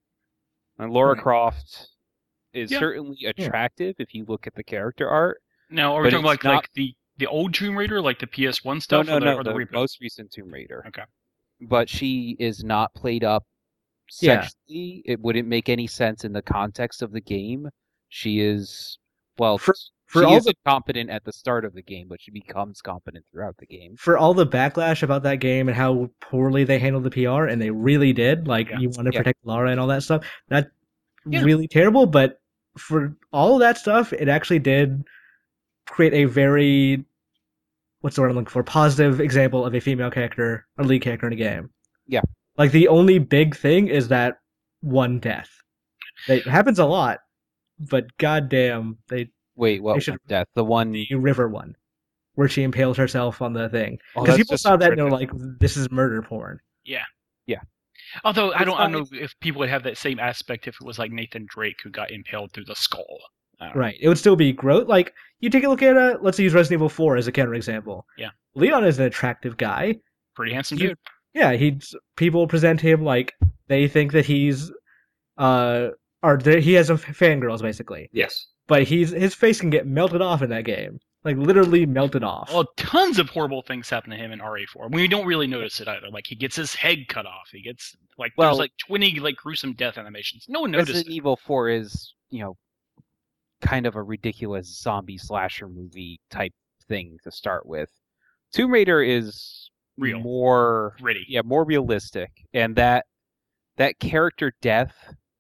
And Laura Right. Croft is Yeah. certainly attractive if you look at the character art. Now, are we But talking it's like not- like the the old Tomb Raider, like the P S one No, stuff, no, or the, no, or the, the reboot? most recent Tomb Raider. Okay. But she is not played up Yeah. sexually. It wouldn't make any sense in the context of the game. She is, well, For- for she all is the- incompetent at the start of the game, but she becomes competent throughout the game. For all the backlash about that game and how poorly they handled the P R, and they really did, like Yeah. you want to Yeah. protect Lara and all that stuff, that's Yeah. really terrible. But for all of that stuff, it actually did create a very, what's the word I'm looking for, positive example of a female character, a lead character in a game. Yeah. Like the only big thing is that one death. It happens a lot, but goddamn, they Wait, what They should- one death? The one. the river one, where she impales herself on the thing. Oh, Because that's people just saw that and they're like, horrific. "This is murder porn." Although I It's don't, I don't not- know if people would have that same aspect if it was like Nathan Drake who got impaled through the skull. I don't know. Right. It would still be gross. Like, you take a look at, uh, let's use Resident Evil four as a counterexample. Yeah. Leon is an attractive guy. Pretty handsome You- dude. Yeah, he's, people present him like, they think that he's, uh, or that he has some fangirls, basically. Yes. But he's, his face can get melted off in that game. Like, literally melted off. Well, tons of horrible things happen to him in R E four. We don't really notice it either. Like he gets his head cut off. He gets like Well- there's like twenty like gruesome death animations. No one noticed Resident it. Evil four is, you know, kind of a ridiculous zombie slasher movie type thing to start with. Tomb Raider is Real. more, Gritty. yeah, more realistic, and that that character death,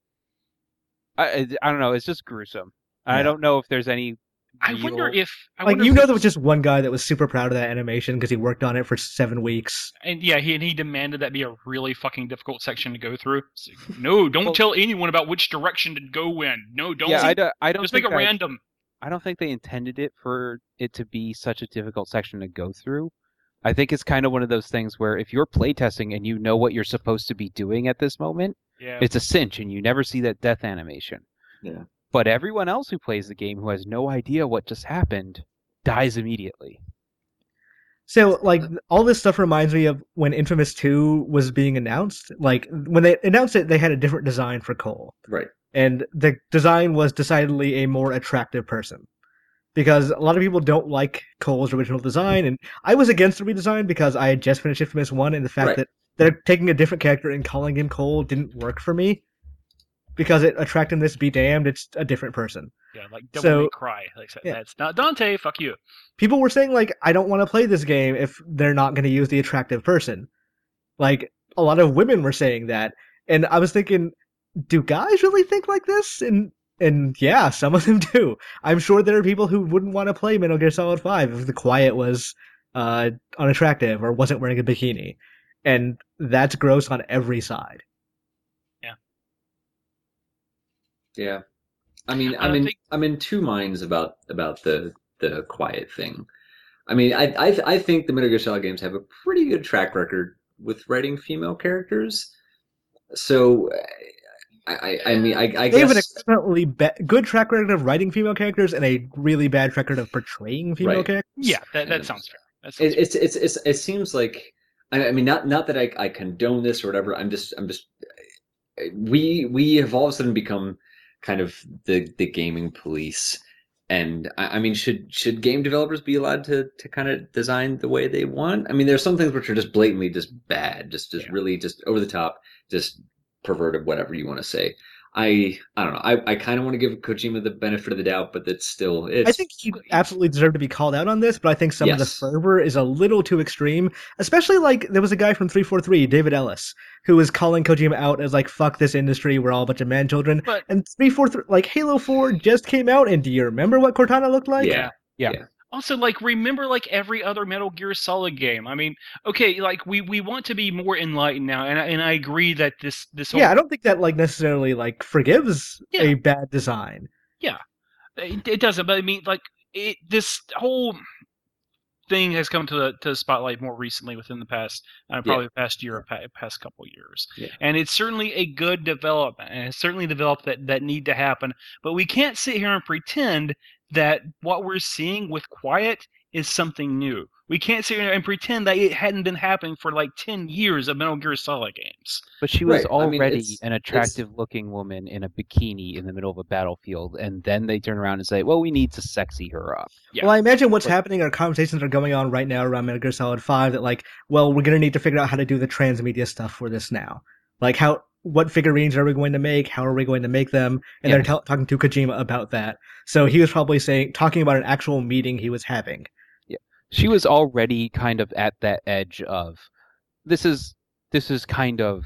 I I I don't know, it's just gruesome. I Yeah. don't know if there's any. I real- wonder if I Like, wonder you if know, this there was just one guy that was super proud of that animation because he worked on it for seven weeks. And yeah, he and he demanded that be a really fucking difficult section to go through. It's like, no, don't Well- tell anyone about which direction to go in. No, don't. Yeah, I don't. I don't just make think it that- random. I don't think they intended it for it to be such a difficult section to go through. I think it's kind of one of those things where if you're playtesting and you know what you're supposed to be doing at this moment, Yeah. it's a cinch and you never see that death animation. Yeah. But everyone else who plays the game who has no idea what just happened dies immediately. So, like, all this stuff reminds me of when Infamous two was being announced. Like, when they announced it, they had a different design for Cole. Right. And the design was decidedly a more attractive person. Because a lot of people don't like Cole's original design, and I was against the redesign because I had just finished Infamous one, and the fact Right. that they're taking a different character and calling him Cole didn't work for me. Because it attractiveness be damned, it's a different person. Yeah, like Devil So- May Cry. Like Yeah. that's not Dante. Fuck you. People were saying, like, I don't want to play this game if they're not going to use the attractive person. Like, a lot of women were saying that. And I was thinking, do guys really think like this? And and yeah, some of them do. I'm sure there are people who wouldn't want to play Metal Gear Solid five if the Quiet was uh, unattractive or wasn't wearing a bikini. And that's gross on every side. Yeah. I mean, I I'm don't in think- I'm in two minds about about the the Quiet thing. I mean, I I, I think the Metal Gear Solid games have a pretty good track record with writing female characters. So, I I, I mean, I, I They have an guess excellently be- good track record of writing female characters and a really bad track record of portraying female Right. characters. Yeah, that that And sounds fair. That sounds it, it's it's it's it seems like I, I mean, not not that I I condone this or whatever. I'm just I'm just we we have all of a sudden become kind of the the gaming police. And I I mean, should should game developers be allowed to to kind of design the way they want? I mean, there's some things which are just blatantly just bad, just just Yeah. really just over the top, just perverted, whatever you want to say. I I don't know. I, I kind of want to give Kojima the benefit of the doubt, but that's still it's. I think he absolutely deserved to be called out on this, but I think some of the Yes. fervor is a little too extreme. Especially like there was a guy from three forty-three, David Ellis, who was calling Kojima out as like "fuck this industry, we're all a bunch of man children." But And three forty-three, like Halo Four just came out, and do you remember what Cortana looked like? Yeah. Yeah. also, like, remember, like, every other Metal Gear Solid game. I mean, okay, like, we, we want to be more enlightened now, and I, and I agree that this this whole Yeah, I don't think that like necessarily like forgives Yeah. a bad design. it, it doesn't. But I mean, like, it, this whole thing has come to the to the spotlight more recently within the past, uh, probably the past year or pa- past couple years, Yeah. and it's certainly a good development, and it's certainly developed that that need to happen. But we can't sit here and pretend that what we're seeing with Quiet is something new. We can't sit here and pretend that it hadn't been happening for like ten years of Metal Gear Solid games. But she was Right, I mean, already it's- an attractive-looking woman in a bikini in the middle of a battlefield, and then they turn around and say, "Well, we need to sexy her up." Yeah. Well, I imagine what's But- happening are conversations that are going on right now around Metal Gear Solid Five that like, well, we're gonna need to figure out how to do the transmedia stuff for this now. Like how, what figurines are we going to make? How are we going to make them? And Yeah. they're t- talking to Kojima about that. So he was probably saying, talking about an actual meeting he was having. She was already kind of at that edge of this is this is kind of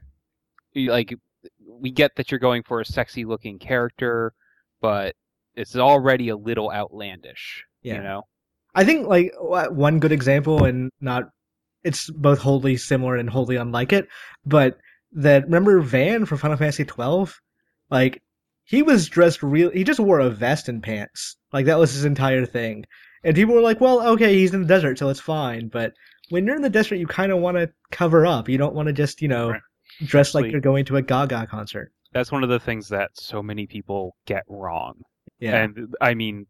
like we get that you're going for a sexy looking character, but it's already a little outlandish. Yeah. You know? I think like w- one good example, and not, it's both wholly similar and wholly unlike it, but that remember Van from Final Fantasy twelve, like he was dressed real. He just wore a vest and pants, like that was his entire thing. And people were like, "Well, okay, he's in the desert, so it's fine." But when you're in the desert, you kind of want to cover up. You don't want to just, you know, Right. dress like Actually- you're going to a Gaga concert. That's one of the things that so many people get wrong. Yeah, And I mean,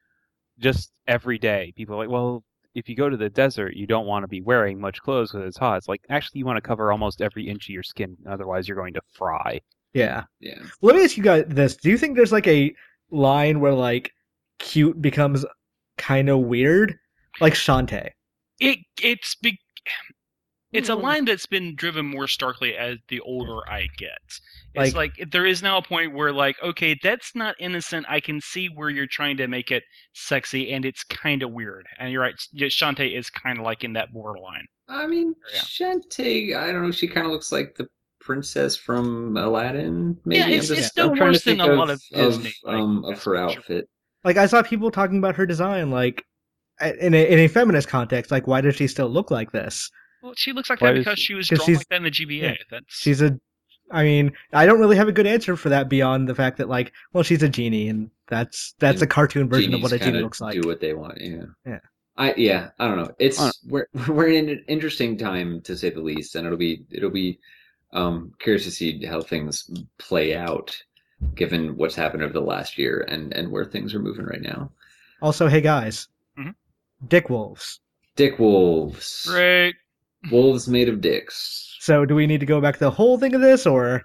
just every day, people are like, well, if you go to the desert, you don't want to be wearing much clothes because it's hot. It's like, actually, you want to cover almost every inch of your skin, otherwise you're going to fry. yeah. Yeah. Well, let me ask you guys this: do you think there's like a line where like cute becomes kind of weird, like Shantae? It it's be, it's a Mm. line that's been driven more starkly as the older I get. It's Like- like, there is now a point where like, okay, that's not innocent. I can see where you're trying to make it sexy, and it's kind of weird. And you're right, yeah, Shantae is kind of like in that borderline. I mean, Yeah. Shantae. I don't know. She kind of looks like the princess from Aladdin. Maybe Yeah, I'm it's- just, it's no I'm trying worse to think than a of, lot of Disney, like, um, of that's her for sure. outfit. Like I saw people talking about her design, like in a in a feminist context. Like, why does she still look like this? Well, she looks like Why that does because she- she was 'cause drawn she's- like that in the G B A. yeah, That's She's a, I mean, I don't really have a good answer for that beyond the fact that like, well, she's a genie, and that's that's And a cartoon version Genies of what a genie kinda looks like. Do what they want. Yeah. Yeah. I yeah. I don't know. It's Uh. we're we're in an interesting time to say the least, and it'll be it'll be um curious to see how things play out, given what's happened over the last year and and where things are moving right now. Also, hey guys, Mhm. dick wolves. Dick wolves. great. Wolves made of dicks. So, do we need to go back to the whole thing of this, or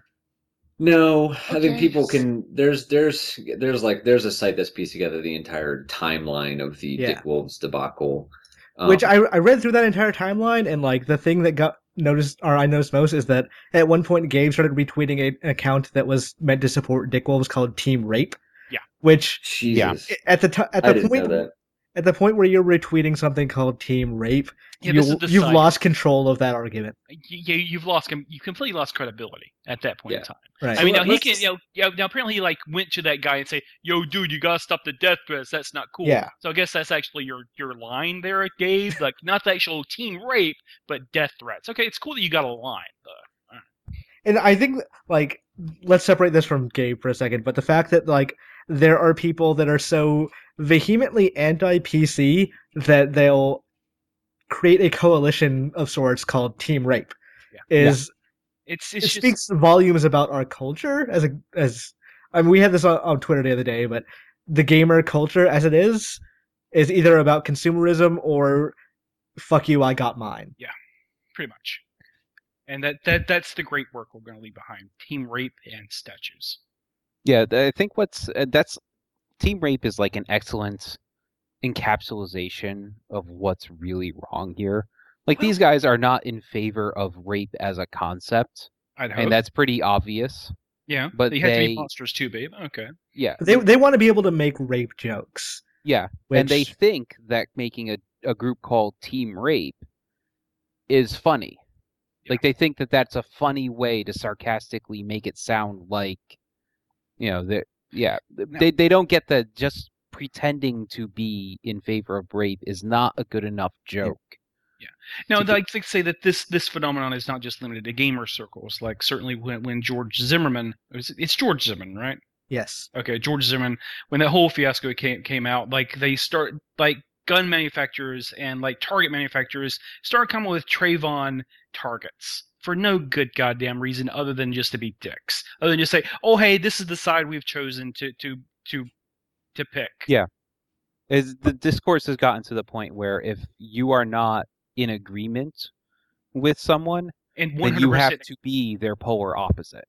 No, I think Okay. people can. There's there's there's like there's a site that's pieced together the entire timeline of the Yeah. Dick Wolves debacle. Um, which I I read through that entire timeline, and like the thing that got noticed, or I noticed most, is that at one point Gabe started retweeting a, an account that was meant to support dick wolves called Team Rape. Yeah. Which Jesus, at the t- at I the didn't know point that. at the point where you're retweeting something called Team Rape, Yeah, you, this is the you've site. lost control of that argument. You, you've lost com- you completely lost credibility at that point in Yeah. time. Right. I mean, So now he let's can, just- you know, you know, now apparently he like went to that guy and say, "Yo, dude, you gotta stop the death threats. That's not cool." Yeah. So I guess that's actually your your line there, Gabe. Like not the actual teen rape, but death threats. Okay, it's cool that you got a line. But And I think, like, let's separate this from Gabe for a second, but the fact that, like, there are people that are so vehemently anti-P C that they'll create a coalition of sorts called Team Rape. Yeah. Is It's it it's just speaks volumes about our culture as a as I mean we had this on, on Twitter the other day, but the gamer culture as it is is either about consumerism or fuck you, I got mine. pretty much. And that, that that's the great work we're going to leave behind. Team Rape and statues. Yeah, th- I think what's uh, that's Team Rape is like an excellent encapsulation of what's really wrong here. Like Well- these guys are not in favor of rape as a concept, I'd hope. and that's pretty obvious. yeah, but they have to they- be monsters too, babe. Okay. Yeah, They they want to be able to make rape jokes. yeah, Which, and they think that making a a group called Team Rape is funny. Yeah. Like they think that that's a funny way to sarcastically make it sound like, you know, that yeah, they they don't get that just pretending to be in favor of rape is not a good enough joke. Now, to I'd like to say that this this phenomenon is not just limited to gamer circles. Like certainly when when George Zimmerman, it's, it's George Zimmerman, right? yes. Okay, George Zimmerman. When that whole fiasco came came out, like they start like gun manufacturers and like target manufacturers start coming with Trayvon targets for no good goddamn reason other than just to be dicks. Other than just say, "Oh, hey, this is the side we've chosen to to to to pick." Yeah. Is the discourse has gotten to the point where if you are not in agreement with someone, And one then hundred you have percent to be their polar opposite.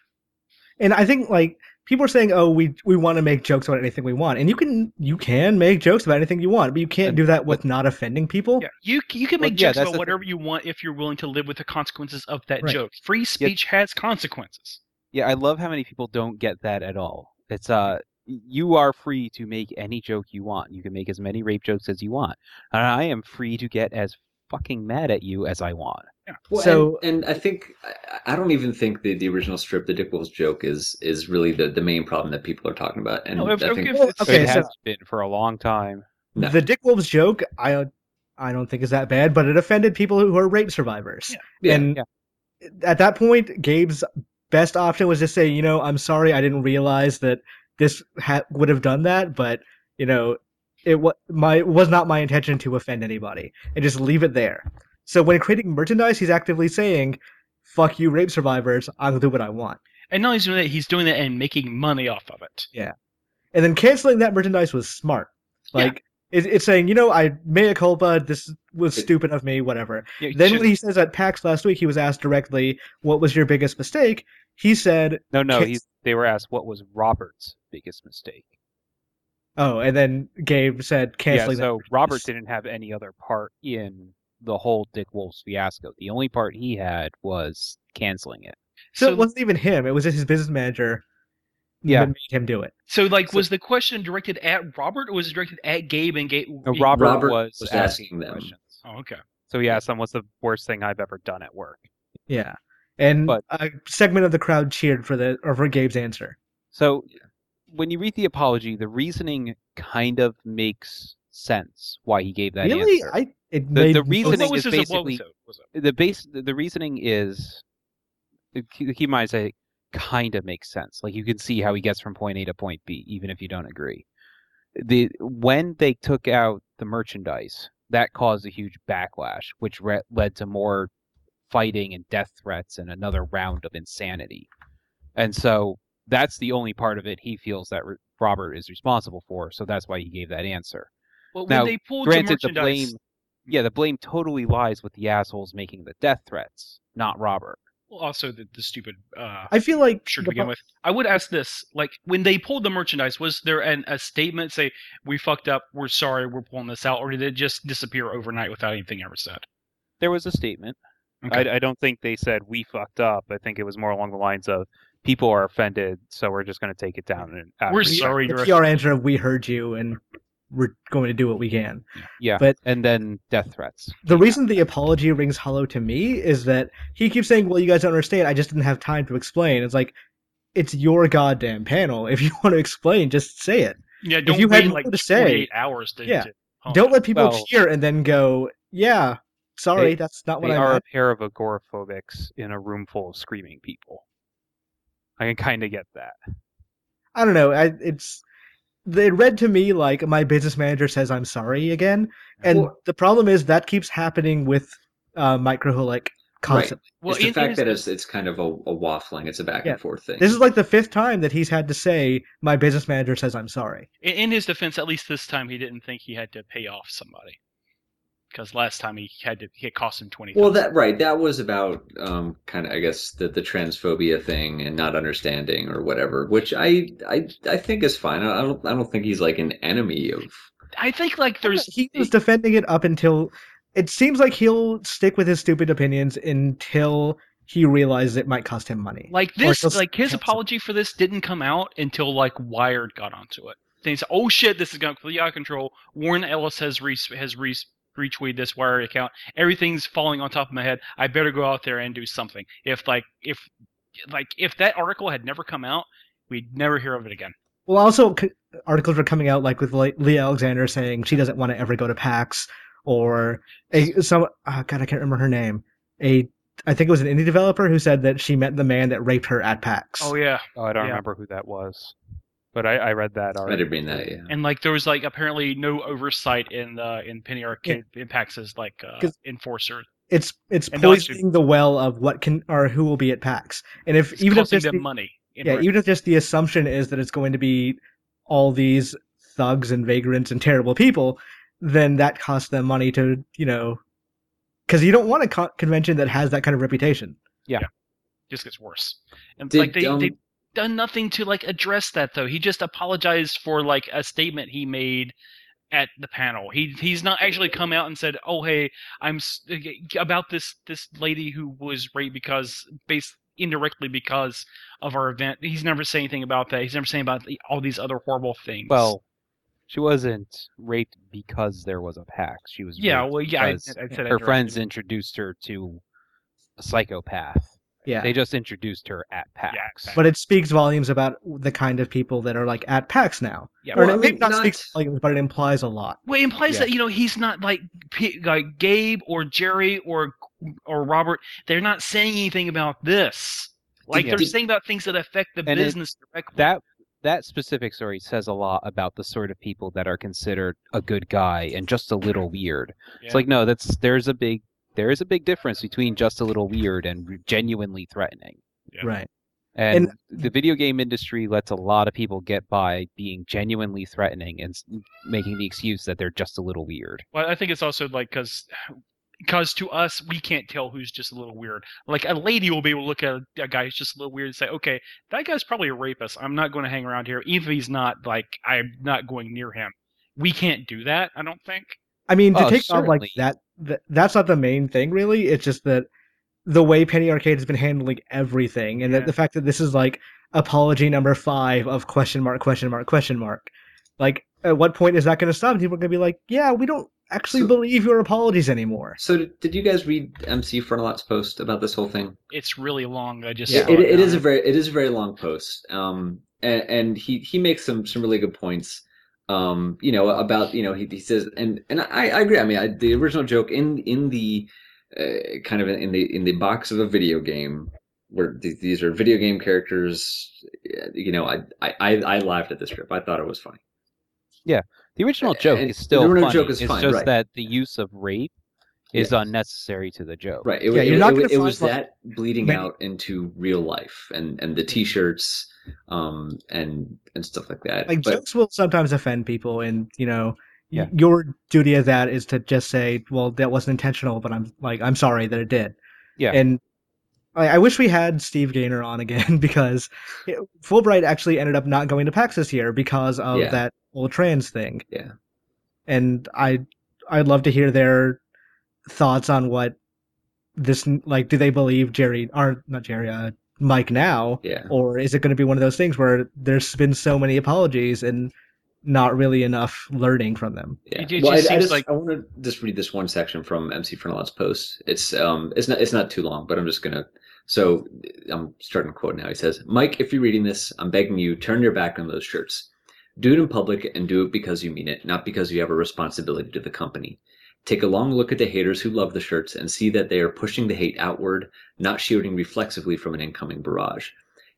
And I think like people are saying, "Oh, we we want to make jokes about anything we want," and you can you can make jokes about anything you want, but you can't And- do that with not offending people. Yeah, you you can Well, make yeah, jokes that's about the whatever you want if you're willing to live with the consequences of that Right. joke. Free speech has consequences. Yeah, I love how many people don't get that at all. It's uh you are free to make any joke you want. You can make as many rape jokes as you want. And I am free to get as fucking mad at you as I want. Well, So- and, and I think I, I don't even think the, the original strip, the Dick Wolves joke, is is really the, the main problem that people are talking about. And No, if- I if- think if Well, it's- okay, it so- has been for a long time. No. The Dick Wolves joke, I I don't think is that bad, but it offended people who are rape survivors. Yeah. Yeah. And Yeah. at that point, Gabe's best option was to say, you know, I'm sorry, I didn't realize that this ha- would have done that, but you know, it was my it was not my intention to offend anybody, and just leave it there. So when creating merchandise, he's actively saying, "Fuck you, rape survivors! I'll do what I want." And not only doing that, he's doing that and making money off of it. And then canceling that merchandise was smart. Like it, it's saying, you know, I mea culpa. This was It- stupid of me. Whatever. Yeah, Then should- when he says at PAX last week, he was asked directly, "What was your biggest mistake?" He said, No, no, Kids- he's, they were asked what was Robert's biggest mistake. "Oh," and then Gabe said, Yeah, "Canceling that." so merchandise." Robert didn't have any other part in the whole Dick Wolf's fiasco. The only part he had was canceling it. So, so it wasn't even him. It was just his business manager. Yeah. that made him do it. So, like, So- was the question directed at Robert, or was it directed at Gabe and Gabe? No, Robert, Robert was, was asking asking them. questions. Oh, okay. So he asked them, "What's the worst thing I've ever done at work?" Yeah, and But- a segment of the crowd cheered for the or for Gabe's answer. So when you read the apology, the reasoning kind of makes sense why he gave that Really, answer. I it The- made the no reasoning what was is his, what was basically- it? Was it? the base the the reasoning is keep keep in mind say kind of makes sense. Like you can see how he gets from point A to point B, even if you don't agree. The when they took out the merchandise, that caused a huge backlash, which re- led to more fighting and death threats and another round of insanity. And so that's the only part of it he feels that R- Robert is responsible for. So that's why he gave that answer. Well, when Now, they pulled Granted, the the blame, merchandise, yeah, the blame totally lies with the assholes making the death threats, not Robert. well, also the, the stupid uh, I feel like shirt the to begin pro- with. I would ask this: like, when they pulled the merchandise, was there an, a statement say, "We fucked up. We're sorry. We're pulling this out," or did it just disappear overnight without anything ever said? There was a statement. Okay. I, I don't think they said we fucked up. I think it was more along the lines of people are offended, so we're just going to take it down. And uh, We're after- sorry. the Direct- P R answer of "We heard you and we're going to do what we can." Yeah, But- and then death threats. The reason the apology rings hollow to me is that he keeps saying, "Well, you guys don't understand. I just didn't have time to explain." It's like, it's your goddamn panel. If you want to explain, just say it. Yeah, don't you wait had like more to say- twenty-eight hours to. Yeah. to oh, Don't let people Well- cheer and then go, "Yeah, sorry, They- that's not what They I are meant." a pair of agoraphobics in a room full of screaming people. I can kind of get that. I don't know. I, it's They read to me like my business manager says I'm sorry again, and Well- the problem is that keeps happening with uh, Microholic constantly. Well, it's the in- fact in that his- it's it's kind of a, a waffling. It's a back Yeah. and forth thing. This is like the fifth time that he's had to say my business manager says I'm sorry. In, in his defense, at least this time he didn't think he had to pay off somebody, because last time he had to, it cost him twenty. Well, that right. That was about um, kind of, I guess, the the transphobia thing and not understanding or whatever, which I I I think is fine. I don't I don't think he's like an enemy of. I think like there's He was defending it up until it seems like he'll stick with his stupid opinions until he realizes it might cost him money. like Or this he'll like his cancel. apology for this didn't come out until like Wired got onto it. They said, "Oh shit, this is going completely out of control." Warren Ellis has re- has re- retweeted this Wired account. Everything's falling on top of my head. I better go out there and do something. If like if like if that article had never come out, we'd never hear of it again. Well, also c- articles are coming out like with Le- Leah Alexander saying she doesn't want to ever go to PAX, or a some oh God I can't remember her name. A I think it was an indie developer who said that she met the man that raped her at PAX. Oh yeah, Oh, I don't Yeah. remember who that was, but I, I read that I already. didn't mean that. Yeah. and like there was like apparently no oversight in uh, in Penny Arcade Impacts as like uh, 'Cause- enforcer. It's it's And dog poisoning the well of what can or who will be at PAX. And if It's even if costing just them the, money. yeah, even if just the assumption is that it's going to be all these thugs and vagrants and terrible people, then that costs them money to, you know, because you don't want a con- convention that has that kind of reputation. just gets worse. And Did, like they um, they done nothing to like address that though. He just apologized for like a statement he made at the panel. He he's not actually come out and said, "Oh hey, I'm s- about this this lady who was raped because based indirectly because of our event." He's never said anything about that. He's never saying about the, all these other horrible things. Well, she wasn't raped because there was a PAX. She was yeah, raped well, yeah, I, I because said that her directly. friends introduced her to a psychopath. Yeah. They just introduced her at PAX. PAX. But it speaks volumes about the kind of people that are like at PAX now. Yeah, Or Well, I maybe mean, not, not- speaks volumes, but it implies a lot. Well, it implies Yeah. that you know he's not like P- like Gabe or Jerry or or Robert. They're not saying anything about this. Like Did- they're did- saying about things that affect the And it- business directly. That that specific story says a lot about the sort of people that are considered a good guy and just a little weird. It's Yeah. like no, that's there's a big there is a big difference between just a little weird and genuinely threatening. Yeah. Right. And, And- the video game industry lets a lot of people get by being genuinely threatening and s- making the excuse that they're just a little weird. Well, I think it's also like because because to us we can't tell who's just a little weird. Like a lady will be able to look at a, a guy who's just a little weird and say, "Okay, that guy's probably a rapist. I'm not going to hang around here, even if he's not. Like I'm not going near him." We can't do that. I don't think. I mean, to Oh, take on like certainly. that, th- that's not the main thing, really. It's just that the way Penny Arcade has been handling everything, and Yeah. that the fact that this is like apology number five of question mark, question mark, question mark. Like, at what point is that going to stop? People are going to be like, yeah, we don't actually So- believe your apologies anymore. So did, did you guys read M C Frontalot's post about this whole thing? It's really long. I just Yeah, saw it, it now. is a very it is a very long post. Um, and, and he he makes some some really good points. Um, you know about you know he, he says and and I, I agree. I mean I, the original joke in in the uh, kind of in the in the box of a video game where th- these are video game characters. You know I I I laughed at this strip. I thought it was funny. The original joke And is still the original funny. joke is it's fine, just right. that the use of rape is Yes. unnecessary to the joke. Right. It, Yeah, it, you're not it, gonna it was find, like, that bleeding many- out into real life and, and the t-shirts um and and stuff like that. Like, but jokes will sometimes offend people, and, you know, y- Yeah. your duty of that is to just say, well, that wasn't intentional, but I'm like, I'm sorry that it did. Yeah. And I, I wish we had Steve Gaynor on again because it, Fulbright actually ended up not going to PAX this year because of Yeah. that whole trans thing. Yeah. And I, I'd love to hear their thoughts on what this, like, do they believe Jerry, or not Jerry, uh, Mike now? yeah. Or is it going to be one of those things where there's been so many apologies and not really enough learning from them? Yeah. It- it well, I, just I seems just like- I want to just read this one section from M C Frontalot's post. It's um it's not it's not too long, but I'm just gonna. So I'm starting to quote now. He says, "Mike, if you're reading this, I'm begging you, turn your back on those shirts. Do it in public and do it because you mean it, not because you have a responsibility to the company. Take a long look at the haters who love the shirts and see that they are pushing the hate outward, not shooting reflexively from an incoming barrage.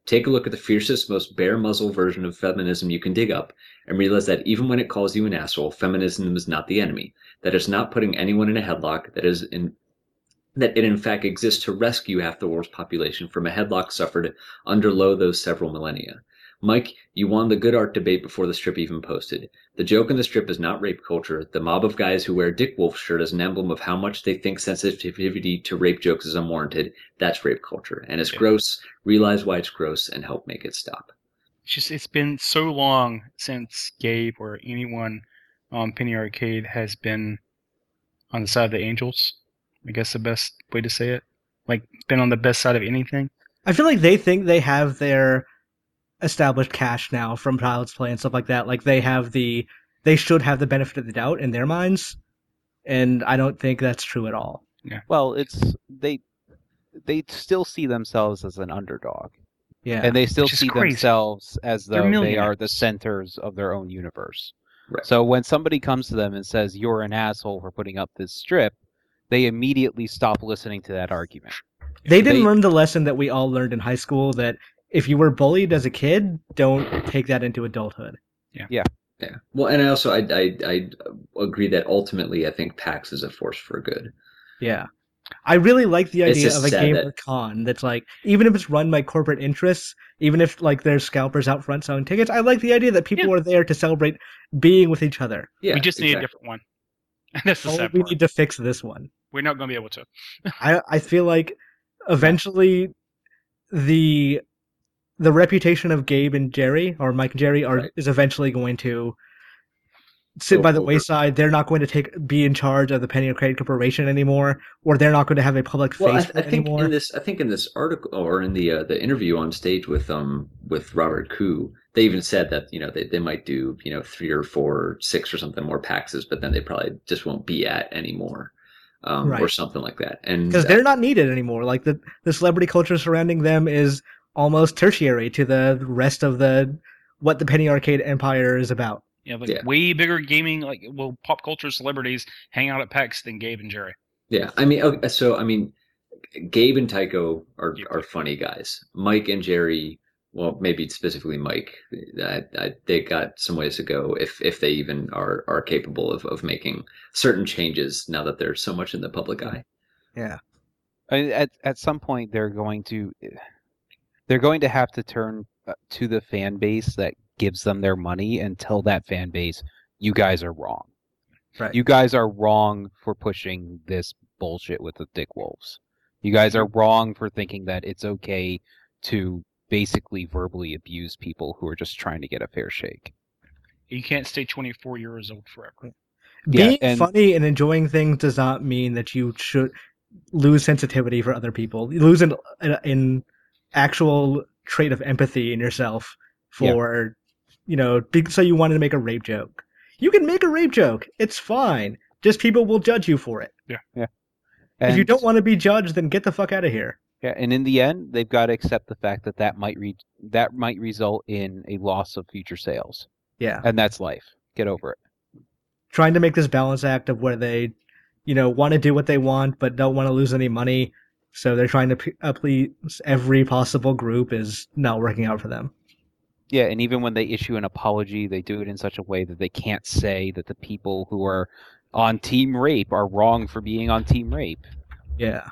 Take a look at the fiercest, most bare muzzle version of feminism you can dig up, and realize that even when it calls you an asshole, feminism is not the enemy. That it's not putting anyone in a headlock. That is in that it in fact exists to rescue half the world's population from a headlock suffered under low those several millennia. Mike, you won the good art debate before the strip even posted. The joke in the strip is not rape culture. The mob of guys who wear a Dick Wolf shirt as an emblem of how much they think sensitivity to rape jokes is unwarranted. That's rape culture. And it's Yeah. gross. Realize why it's gross and help make it stop. It's just it's been so long since Gabe or anyone on Penny Arcade has been on the side of the Angels. I guess the best way to say it. Like, been on the best side of anything. I feel like they think they have their established cash now from Child's Play and stuff like that. Like they have the, they should have the benefit of the doubt in their minds, and I don't think that's true at all. Well, it's they they still see themselves as an underdog, Yeah, and they still Which is see crazy. themselves as They're though they millionaires. are the centers of their own universe. Right. So when somebody comes to them and says you're an asshole for putting up this strip, they immediately stop listening to that argument. they didn't they- learn the lesson that we all learned in high school that if you were bullied as a kid, don't take that into adulthood. Yeah. Well, and I also, I, I, I agree that ultimately I think PAX is a force for good. Yeah. I really like the It's idea just of a sad game that- or con that's like, even if it's run by corporate interests, even if like there's scalpers out front selling tickets, I like the idea that people are there to celebrate being with each other. Yeah, we just need a exactly. different one. And that's the Oh, sad we part. need to fix this one. We're not going to be able to. I I feel like eventually the the reputation of Gabe and Jerry or Mike and Jerry are Right. is eventually going to sit Go by the over. wayside. They're not going to take be in charge of the Penny Arcade Corporation anymore, or they're not going to have a public Well, I, face I think anymore. in this, I think in this article or in the uh, the interview on stage with um with Robert Koo, they even said that you know they, they might do you know three or four, or six or something more PAXs, but then they probably just won't be at anymore, um, or Right. something like that. And Because they're not needed anymore. Like the the celebrity culture surrounding them is almost tertiary to the rest of the what the Penny Arcade empire is about. You know, like Yeah. way bigger gaming, like well, pop culture celebrities hang out at PAX than Gabe and Jerry. Yeah, I mean, okay, so I mean, Gabe and Tycho are Yeah. are funny guys. Mike and Jerry, well, maybe specifically Mike, I, I, they got some ways to go if if they even are are capable of of making certain changes now that they're so much in the public eye. Yeah. I mean, at at some point they're going to they're going to have to turn uh, to the fan base that gives them their money and tell that fan base, you guys are wrong. Right. You guys are wrong for pushing this bullshit with the Dick Wolves. You guys are wrong for thinking that it's okay to basically verbally abuse people who are just trying to get a fair shake. You can't stay twenty-four years old forever. Yeah, Being and- funny and enjoying things does not mean that you should lose sensitivity for other people. You lose an, an actual trait of empathy in yourself for, you know, be- so you wanted to make a rape joke. You can make a rape joke. It's fine. Just people will judge you for it. if you And- don't want to be judged, then get the fuck out of here. Yeah, and in the end, they've got to accept the fact that that might re- that might result in a loss of future sales, Yeah. and that's life. Get over it. Trying to make this balance act of where they, you know, want to do what they want but don't want to lose any money. So they're trying to p- uh, please every possible group is not working out for them. Yeah, and even when they issue an apology, they do it in such a way that they can't say that the people who are on Team Rape are wrong for being on Team Rape. Yeah.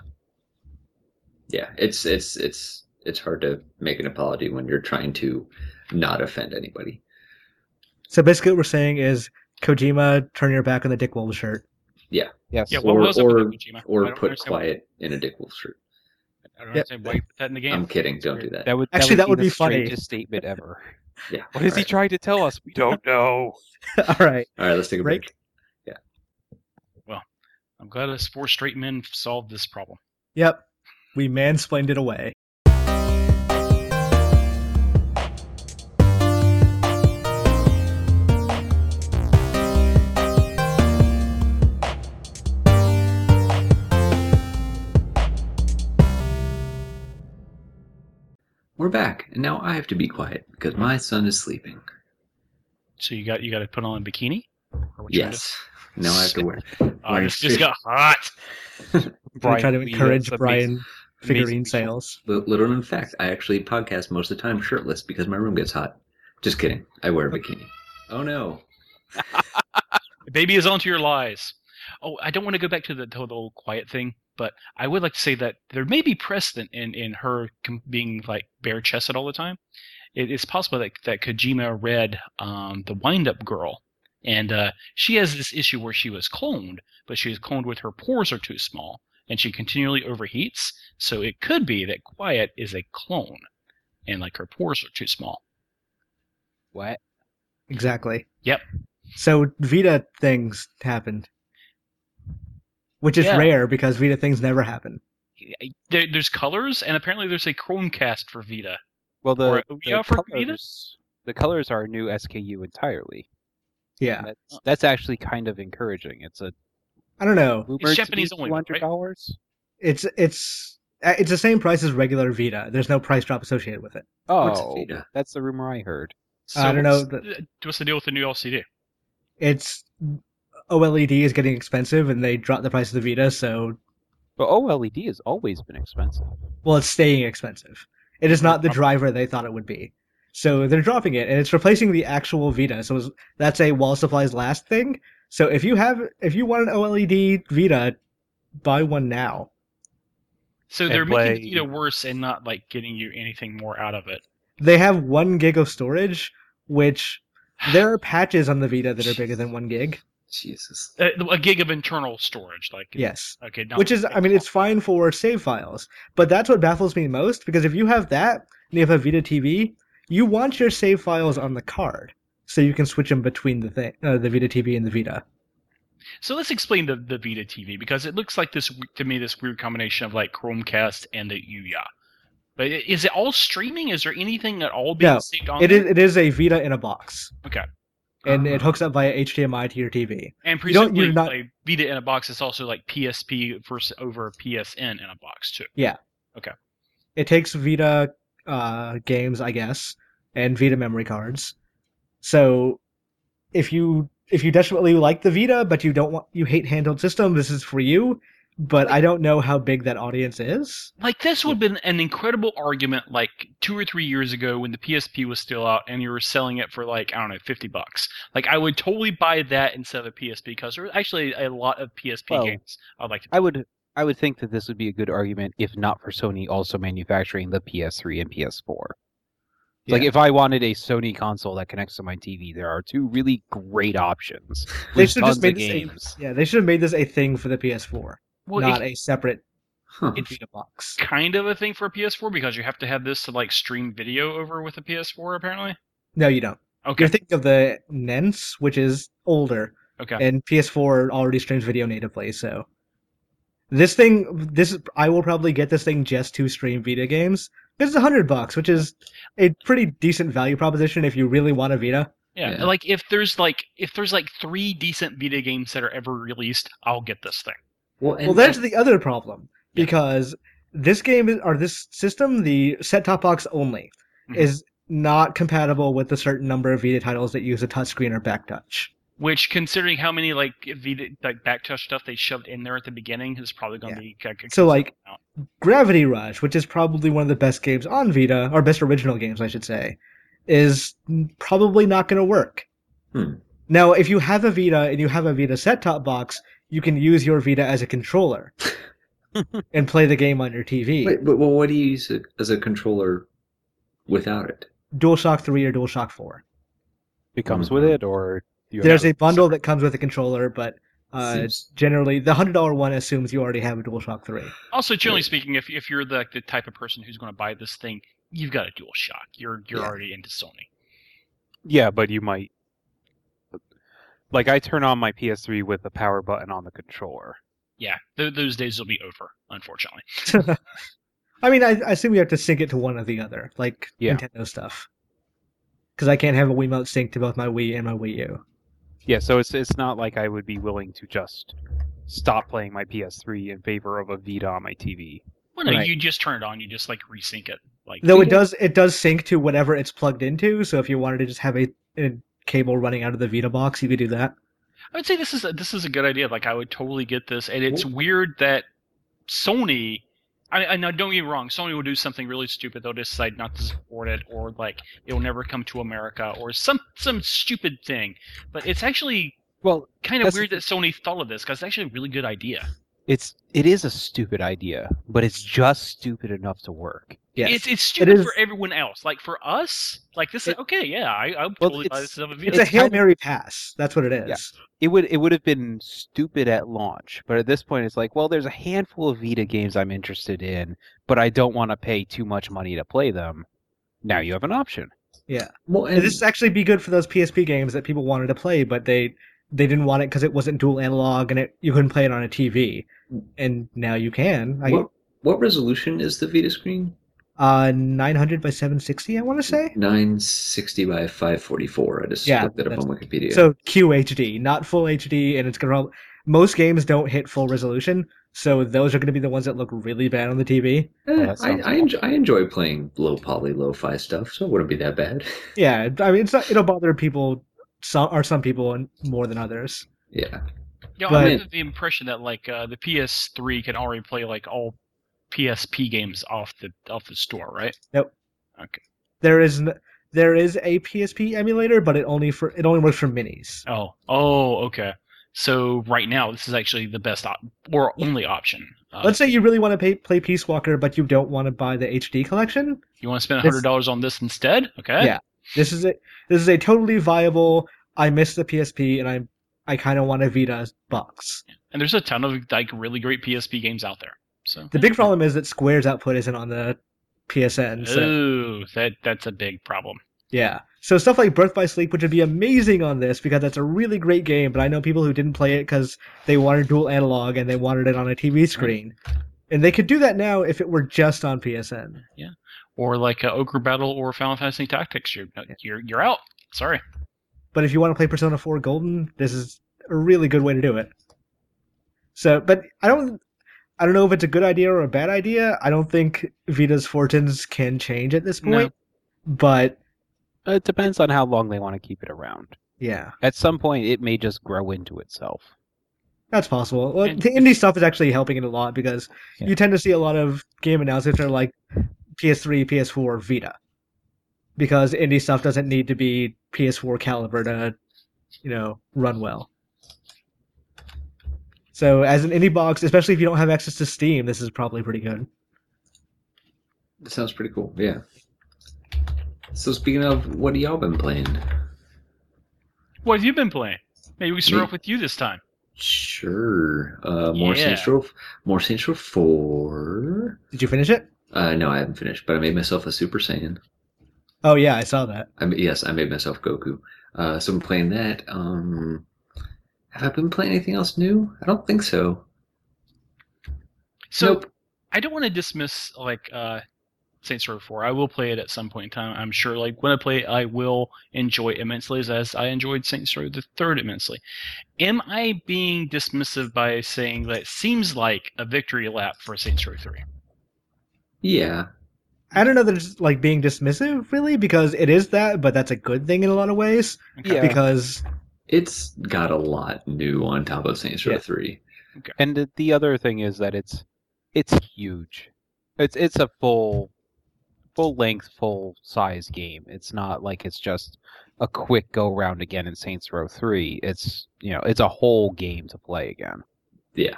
Yeah, it's it's it's it's hard to make an apology when you're trying to not offend anybody. So basically what we're saying is Kojima, turn your back on the Dick Wolf shirt. Yes. Yeah, what or was it with or, Kojima? I or don't put understand why- quiet in a Dick Wolf shirt. I don't Yep. understand why you put that in the game. I'm kidding. Don't do that. That would Actually, that would the be funny. strangest statement ever. Yeah. What is All he right. trying to tell us? We don't know. All right. All right, let's take a break. Break. I'm glad us four straight men solved this problem. Yep. We mansplained it away. We're back, and now I have to be quiet because my son is sleeping. So you got you got to put on a bikini. Or what you Yes. Now I have to wear. gonna do? Oh, this just got hot. We're trying to please, encourage that's Brian amazing. figurine Amazing. sales. Li- Little known fact: I actually podcast most of the time shirtless because my room gets hot. Just kidding. I wear a bikini. Oh no. The baby is onto your lies. Oh, I don't want to go back to the, to the whole quiet thing, but I would like to say that there may be precedent in, in her com- being like bare chested all the time. It, it's possible that, that Kojima read um, the Wind Up Girl, and uh, she has this issue where she was cloned, but she was cloned with her pores are too small, and she continually overheats. So it could be that Quiet is a clone, and like her pores are too small. What? Exactly. Yep. So Vita things happened, which is Yeah. rare because Vita things never happen. There, there's colors, and apparently there's a Chromecast for Vita. Well, the, Or the Ouya for Vita? colors, the colors are a new S K U entirely. Yeah, That's, that's actually kind of encouraging. It's a I don't know. rumored Japanese to be only, two right? hundred dollars. It's it's uh, it's the same price as regular Vita. There's no price drop associated with it. What's a Oh, Vita? that's the rumor I heard. So I don't know. What's, the, what's the deal with the new L C D? It's OLED is getting expensive, and they dropped the price of the Vita. So, But OLED has always been expensive. well, it's staying expensive. It is not the driver they thought it would be. So they're dropping it, and it's replacing the actual Vita. So it's, that's a while supplies last thing. So if you have, if you want an OLED Vita, buy one now. So And they're play- making Vita worse and not like getting you anything more out of it. They have one gig of storage, which there are patches on the Vita that are bigger than one gig. Jesus. Uh, a gig of internal storage, like Yes. okay, not Which is, I mean, it's fine for save files, but that's what baffles me most, because if you have that, and you have a Vita T V, you want your save files on the card, so you can switch them between the thing, uh, the Vita T V and the Vita. So let's explain the, the Vita T V, because it looks like this to me this weird combination of like Chromecast and the Ouya. But i- is it all streaming? Is there anything at all being No, saved on It there? is, it is a Vita in a box, Okay. and Uh-huh. it hooks up via H D M I to your T V. And You don't- presumably, you're not- like, Vita in a box is also like P S P versus over P S N in a box too. It takes Vita uh, games, I guess, and Vita memory cards. So if you if you desperately like the Vita, but you don't want you hate handheld systems, this is for you. But I don't know how big that audience is. Like this would have been an incredible argument like two or three years ago when the P S P was still out and you were selling it for like, I don't know, fifty bucks. Like I would totally buy that instead of a P S P because there are actually a lot of P S P Well, games I'd like to I would I would think that this would be a good argument if not for Sony also manufacturing the P S three and P S four. Like Yeah. if I wanted a Sony console that connects to my T V, there are two really great options. They With should have tons just made of this games. a, yeah, they should have made this a thing for the P S four, Well, not it- a separate Huh. It's Vita box. kind of a thing for a P S four because you have to have this to like stream video over with a P S four apparently. No, you don't. Okay. You're thinking of the N E N S, which is older, Okay. and P S four already streams video natively. So this thing, this is, I will probably get this thing just to stream Vita games. This is a hundred bucks, which is a pretty decent value proposition if you really want a Vita. Yeah, Yeah. like if there's like if there's like three decent Vita games that are ever released, I'll get this thing. Well, and Well, that's the other problem Yeah. because this game is, or this system, the set-top box only, Mhm. is not compatible with a certain number of Vita titles that use a touchscreen or backtouch. Which, considering how many like Vita like backtouch stuff they shoved in there at the beginning, is probably going to Yeah. be like, a So, like, amount. Gravity Rush, which is probably one of the best games on Vita, or best original games, I should say, is probably not going to work. Hmm. Now, if you have a Vita and you have a Vita set-top box, you can use your Vita as a controller and play the game on your T V. Wait, but well, what do you use it as a controller without it? DualShock three or DualShock four. It comes Mhm. with it, or you There's have a bundle that comes with a controller, but uh, Seems- generally the one hundred dollars one assumes you already have a DualShock three. Also, generally Right. speaking, if if you're the the type of person who's going to buy this thing, you've got a DualShock. You're you're Yeah. already into Sony. Yeah, but you might. Like, I turn on my P S three with the power button on the controller. Yeah, th- those days will be over, unfortunately. I mean, I, I assume you have to sync it to one or the other, like Yeah. Nintendo stuff. Because I can't have a Wiimote sync to both my Wii and my Wii U. Yeah, so it's it's not like I would be willing to just stop playing my P S three in favor of a Vita on my T V. Well, no, Right. you just turn it on. You just like resync it. Like Though it does it does sync to whatever it's plugged into, so if you wanted to just have a, a cable running out of the Vita box, you could do that. I would say this is a, this is a good idea. Like I would totally get this, and it's weird that Sony I, I know. Don't get me wrong. Sony will do something really stupid. They'll decide not to support it, or like it'll never come to America, or some some stupid thing. But it's actually Well, kind of that's- weird that Sony thought of this because it's actually a really good idea. it's it is a stupid idea, but it's just stupid enough to work. Yes. It's it's stupid is- for everyone else. Like for us, like this. is It- okay, yeah, I I would Well, totally buy it's- this stuff. It's, It's a it's Hail kind of- Mary pass. That's what it is. Yeah. It would it would have been stupid at launch, but at this point it's like, well, there's a handful of Vita games I'm interested in, but I don't want to pay too much money to play them. Now you have an option. Well, And and this actually be good for those P S P games that people wanted to play, but they they didn't want it because it wasn't dual analog and it you couldn't play it on a T V. And now you can. I, what, what resolution is the Vita screen? uh, nine hundred by seven sixty, I want to say. nine sixty by five forty-four. I just Yeah, looked it up that's- on Wikipedia. So Q H D, not full H D, and it's gonna. Most games don't hit full resolution, so those are going to be the ones that look really bad on the T V. Eh, that I, sounds I, enjoy, I enjoy playing low poly, low fi stuff, so it wouldn't be that bad. Yeah, I mean, it's not, it'll bother people, some or some people, and more than others. Yeah. Yeah, But- I'm under the impression that like uh, the P S three can already play like all P S P games off the off the store, right? There is n- there is a P S P emulator, but it only for it only works for minis. Oh, oh, okay. So right now, this is actually the best op- or only option. Uh, Let's say you really want to pay, play Peace Walker, but you don't want to buy the H D collection. you want to spend this- hundred dollars on this instead. Okay. Yeah. This is a this is a totally viable. I miss the P S P, and I I kind of want a Vita box. And there's a ton of like really great P S P games out there. So The big problem is that Square's output isn't on the P S N. So Oh, that that's a big problem. yeah. So stuff like Birth by Sleep, which would be amazing on this because that's a really great game, but I know people who didn't play it because they wanted dual analog and they wanted it on a T V screen. And they could do that now if it were just on P S N. Or like uh, Ogre Battle or Final Fantasy Tactics. You're you're you're out. Sorry. But if you want to play Persona four Golden, this is a really good way to do it. So, but I don't I don't know if it's a good idea or a bad idea. I don't think Vita's fortunes can change at this point. But It depends on how long they want to keep it around. yeah, At some point, it may just grow into itself. that's possible. Well, And- the indie stuff is actually helping it a lot because Yeah. you tend to see a lot of game announcements that are like P S three, P S four, Vita. Because indie stuff doesn't need to be P S four caliber to, you know, run well. So as an indie box, especially if you don't have access to Steam, this is probably pretty good. That sounds pretty cool. Yeah. So speaking of, what have y'all been playing? What have you been playing? Maybe we can start Me? off with you this time. Sure. Uh, more Yeah. Saints Row, more Saints Row four. Did you finish it? Uh, no, I haven't finished, but I made myself a Super Saiyan. Oh yeah, I saw that. I mean, yes, I made myself Goku. Uh, so I'm playing that. Um, have I been playing anything else new? I don't think so. So Nope. I don't want to dismiss like uh, Saints Row four. I will play it at some point in time. I'm sure. Like when I play it, I will enjoy it immensely, as, as I enjoyed Saints Row the third immensely. Am I being dismissive by saying that it seems like a victory lap for Saints Row three? Yeah. I don't know that it's like being dismissive really, because it is that, but that's a good thing in a lot of ways. Okay. Yeah. Because It's got a lot new on top of Saints Row Yeah. three. And the, the other thing is that it's it's huge. It's it's a full full length, full size game. It's not like it's just a quick go round again in Saints Row three. It's you know, it's a whole game to play again. Yeah.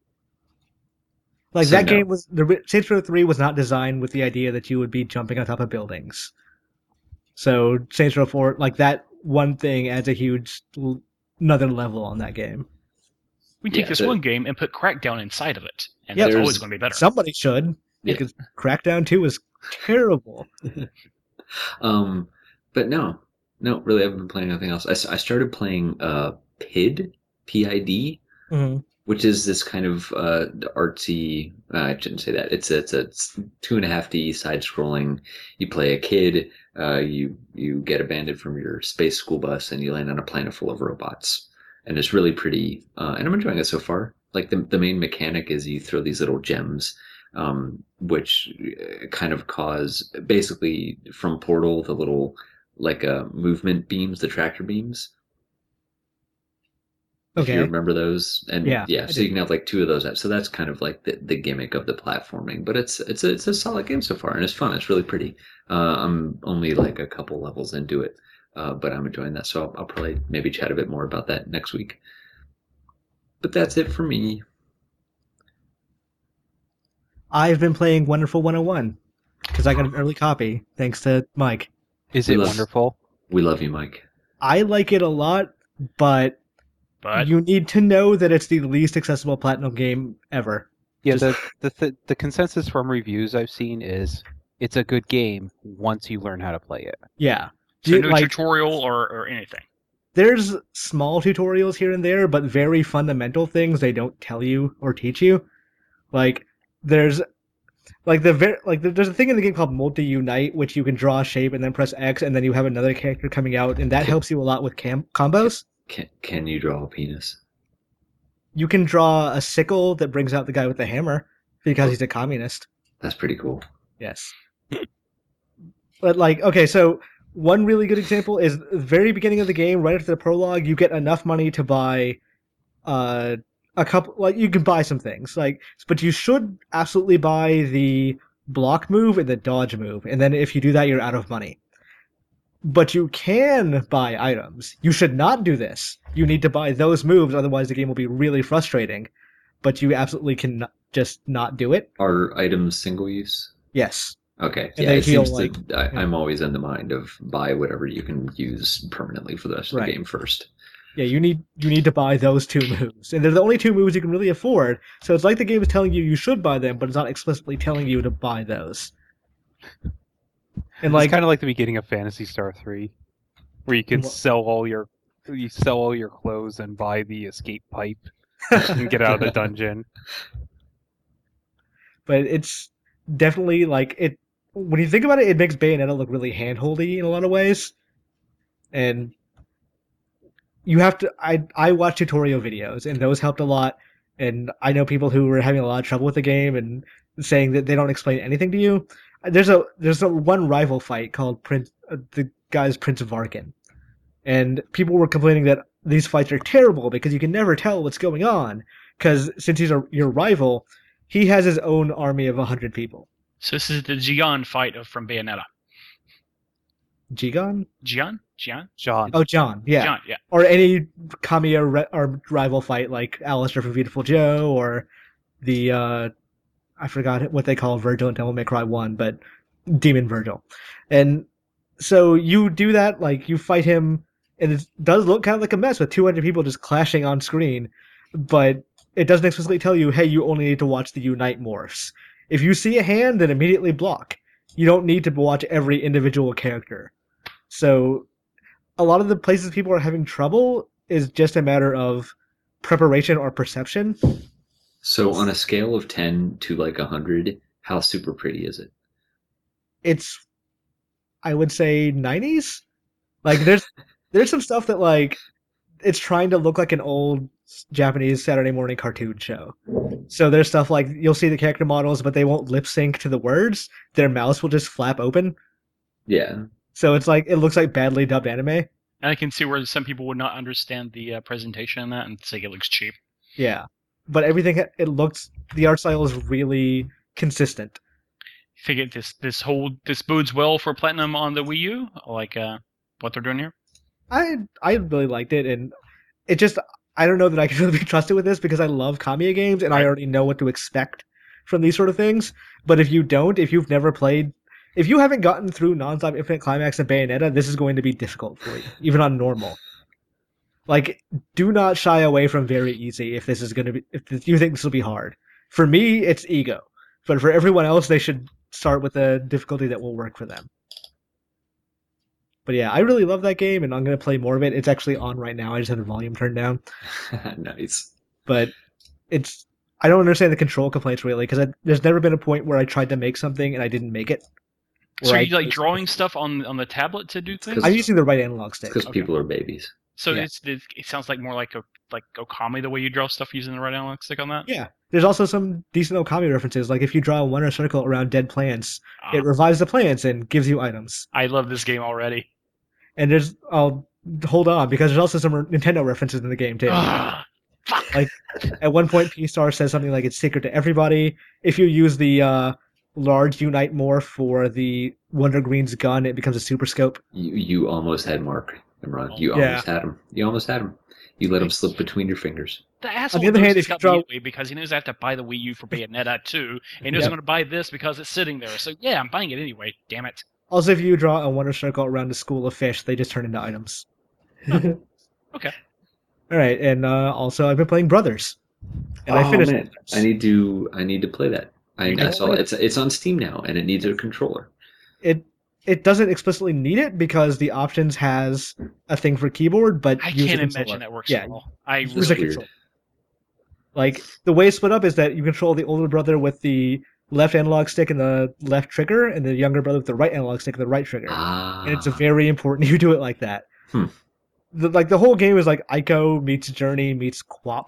like So that no. game was the Saints Row three was not designed with the idea that you would be jumping on top of buildings. So Saints Row four, like that one thing adds a huge l- another level on that game. We take Yeah, this the- one game and put Crackdown inside of it, and Yeah, that's there's- always going to be better. Somebody should, Yeah. because Crackdown two is terrible. Um, but no, no, really, I haven't been playing anything else. I, s- I started playing uh, P I D, P I D, hmm which is this kind of uh, artsy. Uh, I shouldn't say that. It's a, it's a it's two and a half D side scrolling. You play a kid. Uh, you you get abandoned from your space school bus, and you land on a planet full of robots. And it's really pretty. Uh, and I'm enjoying it so far. Like the the main mechanic is you throw these little gems, um, which uh, kind of cause basically from Portal the little like uh, movement beams, the tractor beams. If Okay. you remember those, and Yeah, yeah, I so do. you can have like two of those apps. So that's kind of like the, the gimmick of the platforming. But it's it's a, it's a solid game so far, and it's fun. It's really pretty. Uh, I'm only like a couple levels into it, uh, but I'm enjoying that. So I'll, I'll probably maybe chat a bit more about that next week. But that's it for me. I've been playing Wonderful one oh one because I got an early copy thanks to Mike. Is We it love- wonderful? We love you, Mike. I like it a lot, but, But you need to know that it's the least accessible Platinum game ever. Yeah, Just- the, the the the consensus from reviews I've seen is it's a good game once you learn how to play it. Yeah. so You- no like, tutorial or, or anything. there's small tutorials here and there, but very fundamental things they don't tell you or teach you. Like, there's like the ver- like there's a thing in the game called multi unite, which you can draw a shape and then press X, and then you have another character coming out, and that helps you a lot with cam- combos. Can can you draw a penis? You can draw a sickle that brings out the guy with the hammer because he's a communist. That's pretty cool. Yes. But like, okay, so one really good example is the very beginning of the game, right after the prologue, you get enough money to buy uh a couple like you can buy some things. Like but you should absolutely buy the block move and the dodge move, and then if you do that you're out of money. But you can buy items. You should not do this. You need to buy those moves, otherwise the game will be really frustrating. But you absolutely can just not do it. Are items single use? Yes. Okay. And Yeah, they it feel seems like- to, I, yeah. I'm always in the mind of buy whatever you can use permanently for the rest of Right. the game first. Yeah, you need you need to buy those two moves, and they're the only two moves you can really afford. So it's like the game is telling you you should buy them, but it's not explicitly telling you to buy those. And Like like, kind of like the beginning of Phantasy Star three, where you can Wha- sell all your you sell all your clothes and buy the escape pipe and get out of the dungeon. but it's definitely like it. When you think about it, it makes Bayonetta look really handholdy in a lot of ways, and you have to. I I watch tutorial videos, and those helped a lot. And I know people who were having a lot of trouble with the game and saying that they don't explain anything to you. There's a there's a one rival fight called Prince. Uh, the guy's Prince of Arkin, and people were complaining that these fights are terrible because you can never tell what's going on. Because since he's a, your rival, he has his own army of a hundred people. So this is the Gian fight of from Bayonetta. Jigon? Gian? Gian? John, Oh, John. Yeah. Gian, yeah. Or any Kamiya re- or rival fight like Alistair from Beautiful Joe or the uh I forgot what they call Virgil in Devil May Cry one, but Demon Virgil. And so you do that, like you fight him, and it does look kind of like a mess with two hundred people just clashing on screen, but it doesn't explicitly tell you, hey, you only need to watch the Unite morphs. If you see a hand, then immediately block. You don't need to watch every individual character. So a lot of the places people are having trouble is just a matter of preparation or perception. So on a scale of ten to like one hundred, how super pretty is it? It's, I would say, nineties. Like there's there's some stuff that like it's trying to look like an old Japanese Saturday morning cartoon show. So there's stuff like you'll see the character models, but they won't lip sync to the words. Their mouths will just flap open. Yeah. So it's like it looks like badly dubbed anime. And I can see where some people would not understand the uh, presentation in that and think it looks cheap. Yeah, but everything it looks the art style is really consistent. You think it, this this whole this bodes well for Platinum on the Wii U, like uh, what they're doing here. I I really liked it, and it just I don't know that I can really be trusted with this because I love Kamiya games and I Right. already know what to expect from these sort of things. But if you don't, if you've never played, if you haven't gotten through Nonstop Infinite Climax and Bayonetta, this is going to be difficult for you, even on normal. Like, do not shy away from very easy if this is going to be if you think this will be hard. For me, it's ego, but for everyone else, they should start with a difficulty that will work for them. But yeah, I really love that game, and I'm going to play more of it. It's actually on right now. I just had the volume turned down. Nice. But it's I don't understand the control complaints really, because there's never been a point where I tried to make something and I didn't make it. So Where are I- you like drawing stuff on on the tablet to do things? I'm using the right analog stick. Because Okay. people are babies. So yeah. it's it, it sounds like more like a like Okami the way you draw stuff using the right analog stick on that. Yeah, there's also some decent Okami references. Like if you draw a one or circle around dead plants, Ah, it revives the plants and gives you items. I love this game already. And there's I'll hold on, because there's also some Nintendo references in the game too. Ugh, fuck. Like, At one point, P-Star says something like it's secret to everybody. If you use the uh, large Unite morph for the Wonder Green's gun, it becomes a super scope. You you almost had Mark, Imran. You Yeah. almost had him. You almost had him. You let him slip between your fingers. The asshole On the other knows hand, he's if you got draw- me anyway because he knows I have to buy the Wii U for Bayonetta two, and he knows Yep. I'm going to buy this because it's sitting there. So yeah, I'm buying it anyway. Damn it. Also, if you draw a Wonder Circle around a school of fish, they just turn into items. Okay. All right, and uh, also I've been playing Brothers, and I oh finished. man, Brothers. I need to I need to play that. I, You I know saw what? it's it's on Steam now, and it needs a controller. It it doesn't explicitly need it because the options has a thing for keyboard, but I use a can't controller. imagine that works Yeah, at all. I use It's a really weird. controller. Like the way it's split up is that you control the older brother with the left analog stick and the left trigger, and the younger brother with the right analog stick and the right trigger. Ah, And it's very important you do it like that. Hmm. The, like the whole game is like Ico meets Journey meets Quap.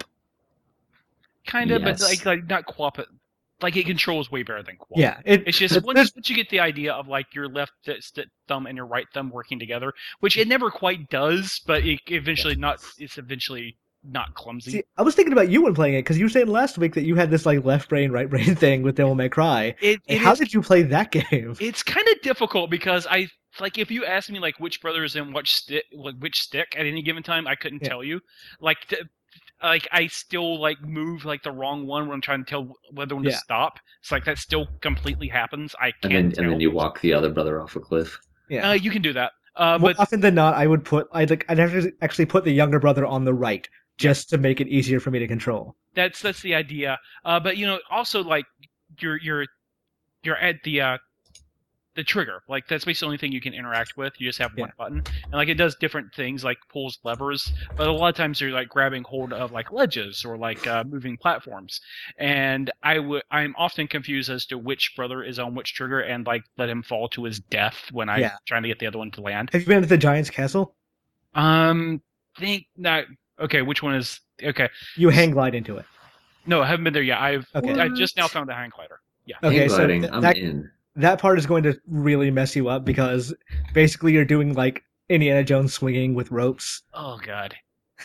kind of, Yes. but like like not Quap. It, like it controls way better than Quap. Yeah, it, It's just it- once, there's- once you get the idea of like your left th- th- thumb and your right thumb working together, which it never quite does, but it eventually not. It's eventually not clumsy. See, I was thinking about you when playing it because you were saying last week that you had this like left brain right brain thing with Devil May Cry. it, And it how is- did you play that game? It's kind of difficult because I like if you asked me like which brother is in which stick, like, which stick at any given time, I couldn't Yeah. tell you. Like, th- like I still like move like the wrong one when I'm trying to tell whether one Yeah. to stop. It's like that still completely happens. I and can't then tell. and then you walk the other brother off a cliff. Yeah. uh, you can do that, uh, More but often than not, I would put I'd like I'd actually actually put the younger brother on the right just to make it easier for me to control. that's that's the idea. Uh, but you know, also like you're you're you're at the uh, the trigger. Like that's basically the only thing you can interact with. You just have one button, and like it does different things, like pulls levers. But a lot of times you're like grabbing hold of like ledges or like uh, moving platforms. And I would I'm often confused as to which brother is on which trigger, and like let him fall to his death when I'm Yeah. trying to get the other one to land. Have you been to the Giant's Castle? Um, think that. Okay, which one is okay? You hang glide into it. No, I haven't been there yet. I've Okay. I just now found the hang glider. Yeah. Okay, Hang so gliding, th- I'm that in. that part is going to really mess you up because basically you're doing like Indiana Jones swinging with ropes. Oh god.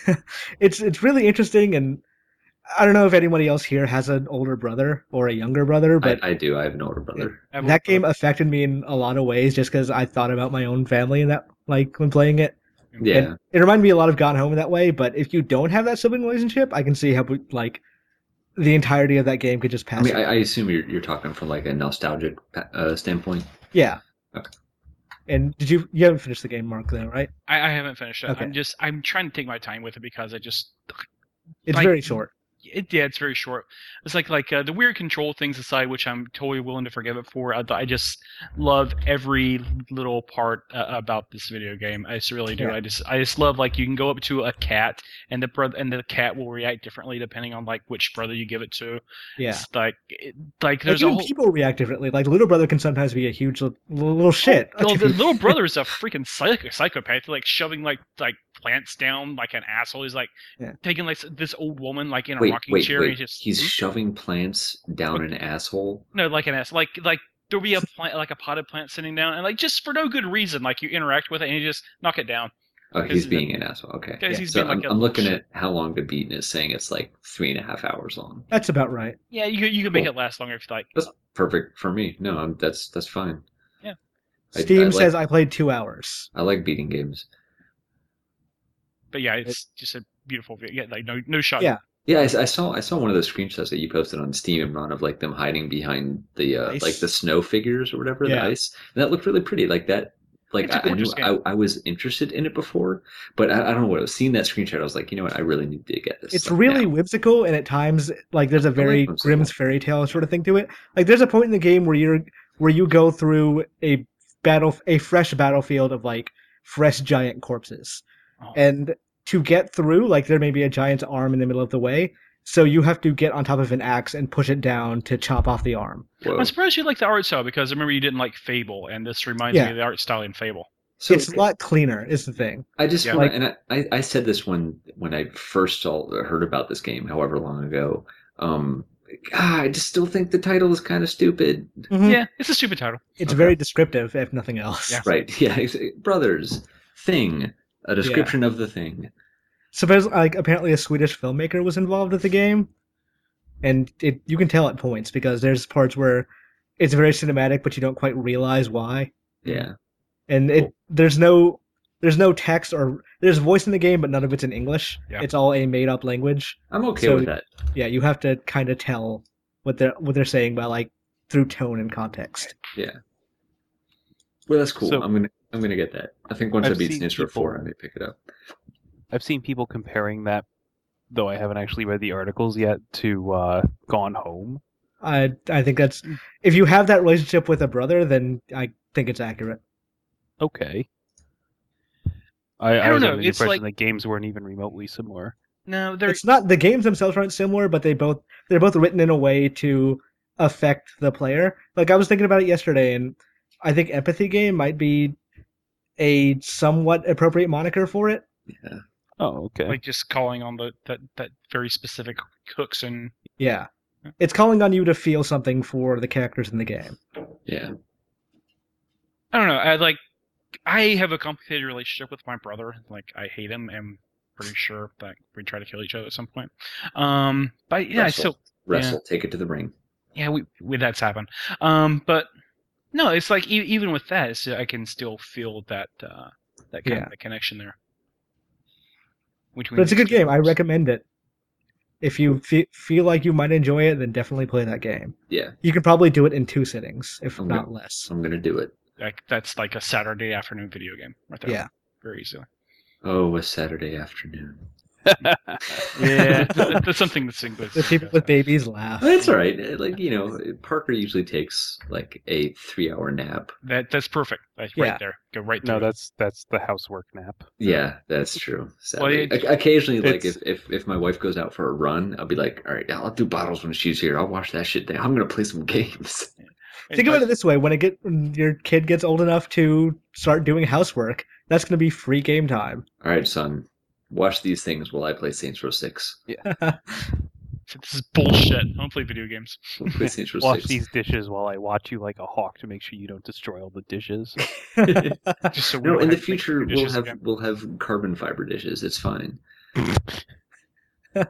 It's it's really interesting, and I don't know if anybody else here has an older brother or a younger brother, but I, I do. I have an older brother. I've- that game affected me in a lot of ways just because I thought about my own family in that, like when playing it. Yeah. And it reminded me a lot of Gone Home in that way. But if you don't have that sibling relationship, I can see how like the entirety of that game could just pass. I mean, you. I, I assume you're you're talking from like a nostalgic uh, standpoint. yeah. Okay. And did you you haven't finished the game, Mark? Though, right? I, I haven't finished it. Okay. I'm just I'm trying to take my time with it because I just It's Like- very short. it yeah it's very short. It's like like uh, the weird control things aside, which I'm totally willing to forgive it for. I, I just love every little part uh, about this video game. I just really do. Yeah. I just I just love like you can go up to a cat and the brother and the cat will react differently depending on like which brother you give it to. Yeah. It's like it, like Like, there's a even whole. people react differently. Like little brother can sometimes be a huge little, little shit. Well, the little brother is a freaking psycho- psychopath, like shoving like like plants down like an asshole. He's like Yeah. taking like this old woman like in a Wait, rocking wait, chair wait. and just He's shoving plants down an asshole. no like an ass like like there'll be a plant like a potted plant sitting down and like just for no good reason like you interact with it and you just knock it down. Oh, Because he's the- being an asshole. Okay. because he's So being like I'm, a I'm looking little at how long the beaten is saying it's like three and a half hours long. That's about right. Yeah, you could- you can make Cool. it last longer if you like. That's perfect for me. No, I'm, that's that's fine. Yeah. I- Steam I like- says I played two hours. I like beating games. But yeah, it's just a beautiful video. Yeah, like no no shot. Yeah. Yeah, I, I saw I saw one of those screenshots that you posted on Steam, Ron, of like them hiding behind the uh, Ice. like the snow figures or whatever, the Yeah. ice. And that looked really pretty. Like that. Like It's a I, I knew gorgeous I, game. I was interested in it before, but I, I don't know what I was seeing that screenshot. I was like, you know what, I really need to get this. It's stuff really now. whimsical, and at times, like there's a very whimsical. Grimm's fairy tale sort of thing to it. Like there's a point in the game where you're where you go through a battle, a fresh battlefield of like fresh giant corpses, Oh. and to get through, like there may be a giant's arm in the middle of the way, so you have to get on top of an axe and push it down to chop off the arm. Whoa. I'm surprised you like the art style because I remember you didn't like Fable, and this reminds Yeah. me of the art style in Fable. So It's a lot cleaner, is the thing. I just Yeah. wanna, Like- and I, I, I said this when when I first saw, heard about this game, however long ago. Um, ah, I just still think the title is kind of stupid. Mhm. Yeah, it's a stupid title. It's Okay. very descriptive, if nothing else. Yeah. Right? Yeah, it's- brothers thing. a description of the thing. Suppose, like, apparently a Swedish filmmaker was involved with the game, and it you can tell at points because there's parts where it's very cinematic, but you don't quite realize why. Yeah. And it there's no there's no text or there's voice in the game, but none of it's in English. Yeah. It's all a made up language. I'm okay So- with that. Yeah, you have to kind of tell what they're what they're saying by like through tone and context. Well, that's cool. So- I'm gonna I'm gonna get that. I think once I I've beat seen Saints Row people- four, I may pick it up. I've seen people comparing that, though I haven't actually read the articles yet, to uh, Gone Home. I I think that's if you have that relationship with a brother, then I think it's accurate. Okay. I, I, don't was know, under the it's impression like- that games weren't even remotely similar. No, they're It's not the games themselves aren't similar, but they both they're both written in a way to affect the player. Like I was thinking about it yesterday, and I think Empathy Game might be a somewhat appropriate moniker for it. Oh, okay. like just calling on the that, that very specific hooks and Yeah, it's calling on you to feel something for the characters in the game. Yeah. I don't know. I like. I have a complicated relationship with my brother. Like, I hate him, and I'm pretty sure that we try to kill each other at some point. Um, but yeah, I Wrestle. still, Wrestle. Take it to the ring. yeah, we, we that's happened. Um, but no, it's like e- even with that, it's, I can still feel that uh, that kind Yeah. of connection there. Between But it's a these good two game. I groups. recommend it. If you fe- feel like you might enjoy it, then definitely play that game. Yeah. You can probably do it in two sittings, if Okay. not less. I'm gonna do it. Like that's like a Saturday afternoon video game right there. Yeah. Very easily. Oh, a Saturday afternoon. Yeah, that- that's something to sing with. The people with babies laugh. Well, that's all right. Like you know, Parker usually takes like a three-hour nap. That that's perfect. Like Yeah. right there. Go right no, through. it. that's that's the housework nap. Yeah, that's true. Sadly. it- O- Occasionally, like it's- if, if if my wife goes out for a run, I'll be like, all right, I'll do bottles when she's here. I'll watch that shit down. I'm gonna play some games. Think about it this way: when it get when your kid gets old enough to start doing housework, that's going to be free game time. All right, son, watch these things while I play Saints Row Six. This is bullshit. I don't play video games. We'll play Saints Row Wash Six. these dishes while I watch you like a hawk to make sure you don't destroy all the dishes. Just so we No, don't in the have to make future we'll dishes have again. we'll have carbon fiber dishes. It's fine. uh,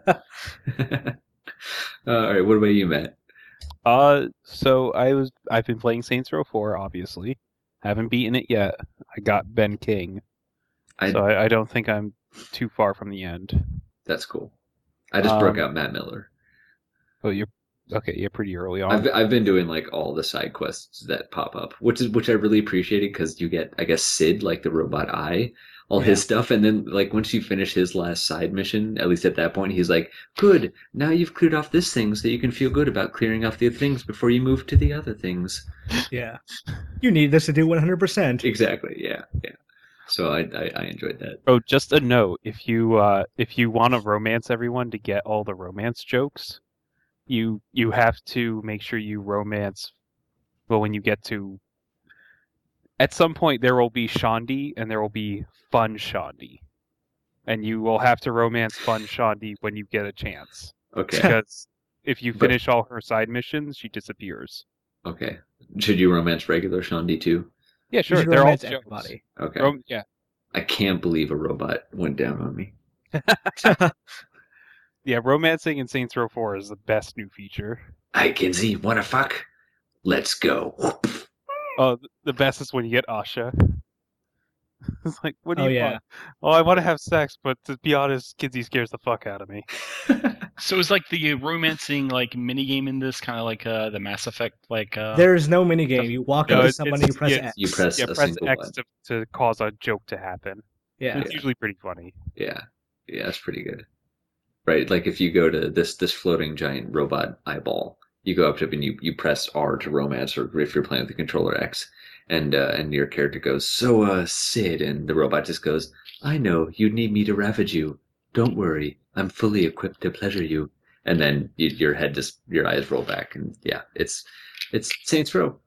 all right, what about you, Matt? Uh, so I was I've been playing Saints Row four, obviously. Haven't beaten it yet. I got Ben King, I, so I, I don't think I'm too far from the end. That's cool. I just broke Um, out Matt Miller. Oh, you're okay. You're pretty early on. I've I've been doing like all the side quests that pop up, which is which I really appreciated because you get I guess Sid like the robot eye, all his stuff, and then like once you finish his last side mission, at least at that point, he's like, "Good, now you've cleared off this thing, so you can feel good about clearing off the things before you move to the other things." Yeah, you need this to do one hundred percent. Exactly. Yeah. Yeah. So I I, I enjoyed that. Oh, just a note: if you uh, if you want to romance everyone to get all the romance jokes, you you have to make sure you romance. Well, when you get to, at some point there will be Shandi and there will be Fun Shandi, and you will have to romance Fun Shandi when you get a chance. Okay. Because if you But- finish all her side missions, she disappears. Okay. Should you romance regular Shandi too? Yeah, You sure. should They're all romance jokes. everybody. Okay. Rom- yeah, I can't believe a robot went down on me. yeah. Romancing in Saints Row four is the best new feature. Hi, Kinsey. Wanna fuck? Let's go. Oh, th- the best is when you get Asha. It's like, what do Oh, you yeah. want? Oh, I want to have sex, but to be honest, Kinsey scares the fuck out of me. So is like the romancing like mini game in this kind of like uh the Mass Effect like uh There is no mini game. You walk No, up to it's- someone it's- and you press yeah, X. You press Yeah, a press single X button. to, to cause a joke to happen. Yeah. It's usually pretty funny. Yeah, yeah, that's pretty good. Right, like if you go to this this floating giant robot eyeball, you go up to it and you, you press R to romance, or if you're playing with the controller X, and uh, and your character goes, "So, uh, Sid," and the robot just goes, "I know you need me to ravage you. Don't worry, I'm fully equipped to pleasure you." And then you, your head just your eyes roll back, and yeah, it's it's Saints Row.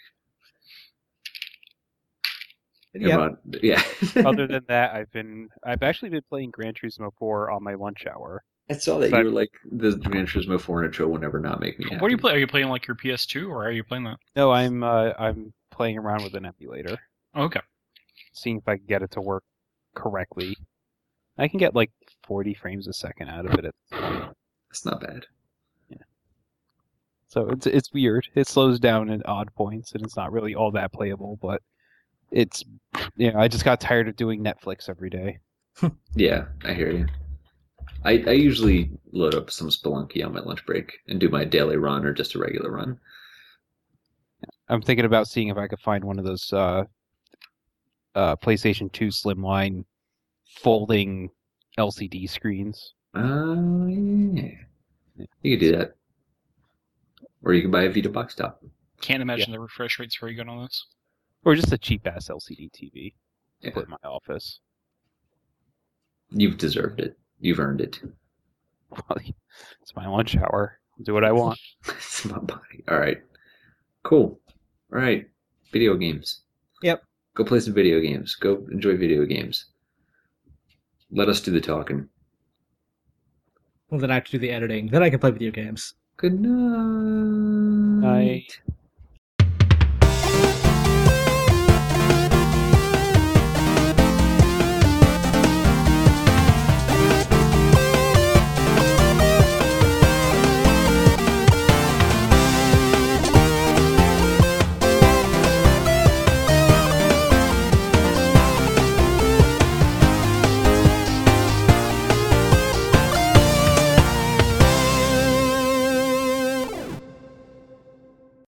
Yeah. Everyone- yeah. Other than that, I've been I've actually been playing Gran Turismo four on my lunch hour. I saw that But- you were like the Gran Turismo four Nitro will never not make me happy. what are you playing? Are you playing like your P S two or are you playing that? No, I'm uh, I'm playing around with an emulator, Oh, okay. seeing if I can get it to work correctly. I can get like forty frames a second out of it at this point. That's not bad. So it's it's weird. It slows down at odd points, and it's not really all that playable. But it's, you know, I just got tired of doing Netflix every day. Yeah, I hear you. I, I usually load up some Spelunky on my lunch break and do my daily run or just a regular run. I'm thinking about seeing if I could find one of those uh, uh, PlayStation two Slimline folding L C D screens. Oh, yeah. You could do that. Or you can buy a Vita box top. Can't imagine the refresh rates very good on this. Or just a cheap ass L C D T V to Yeah. put in my office. You've deserved it. You've earned it. It's my lunch hour. I'll do what I want. It's my body. All right. Cool. All right. Video games. Yep. Go play some video games. Go enjoy video games. Let us do the talking. Well, then I have to do the editing. Then I can play video games. Good night. Night.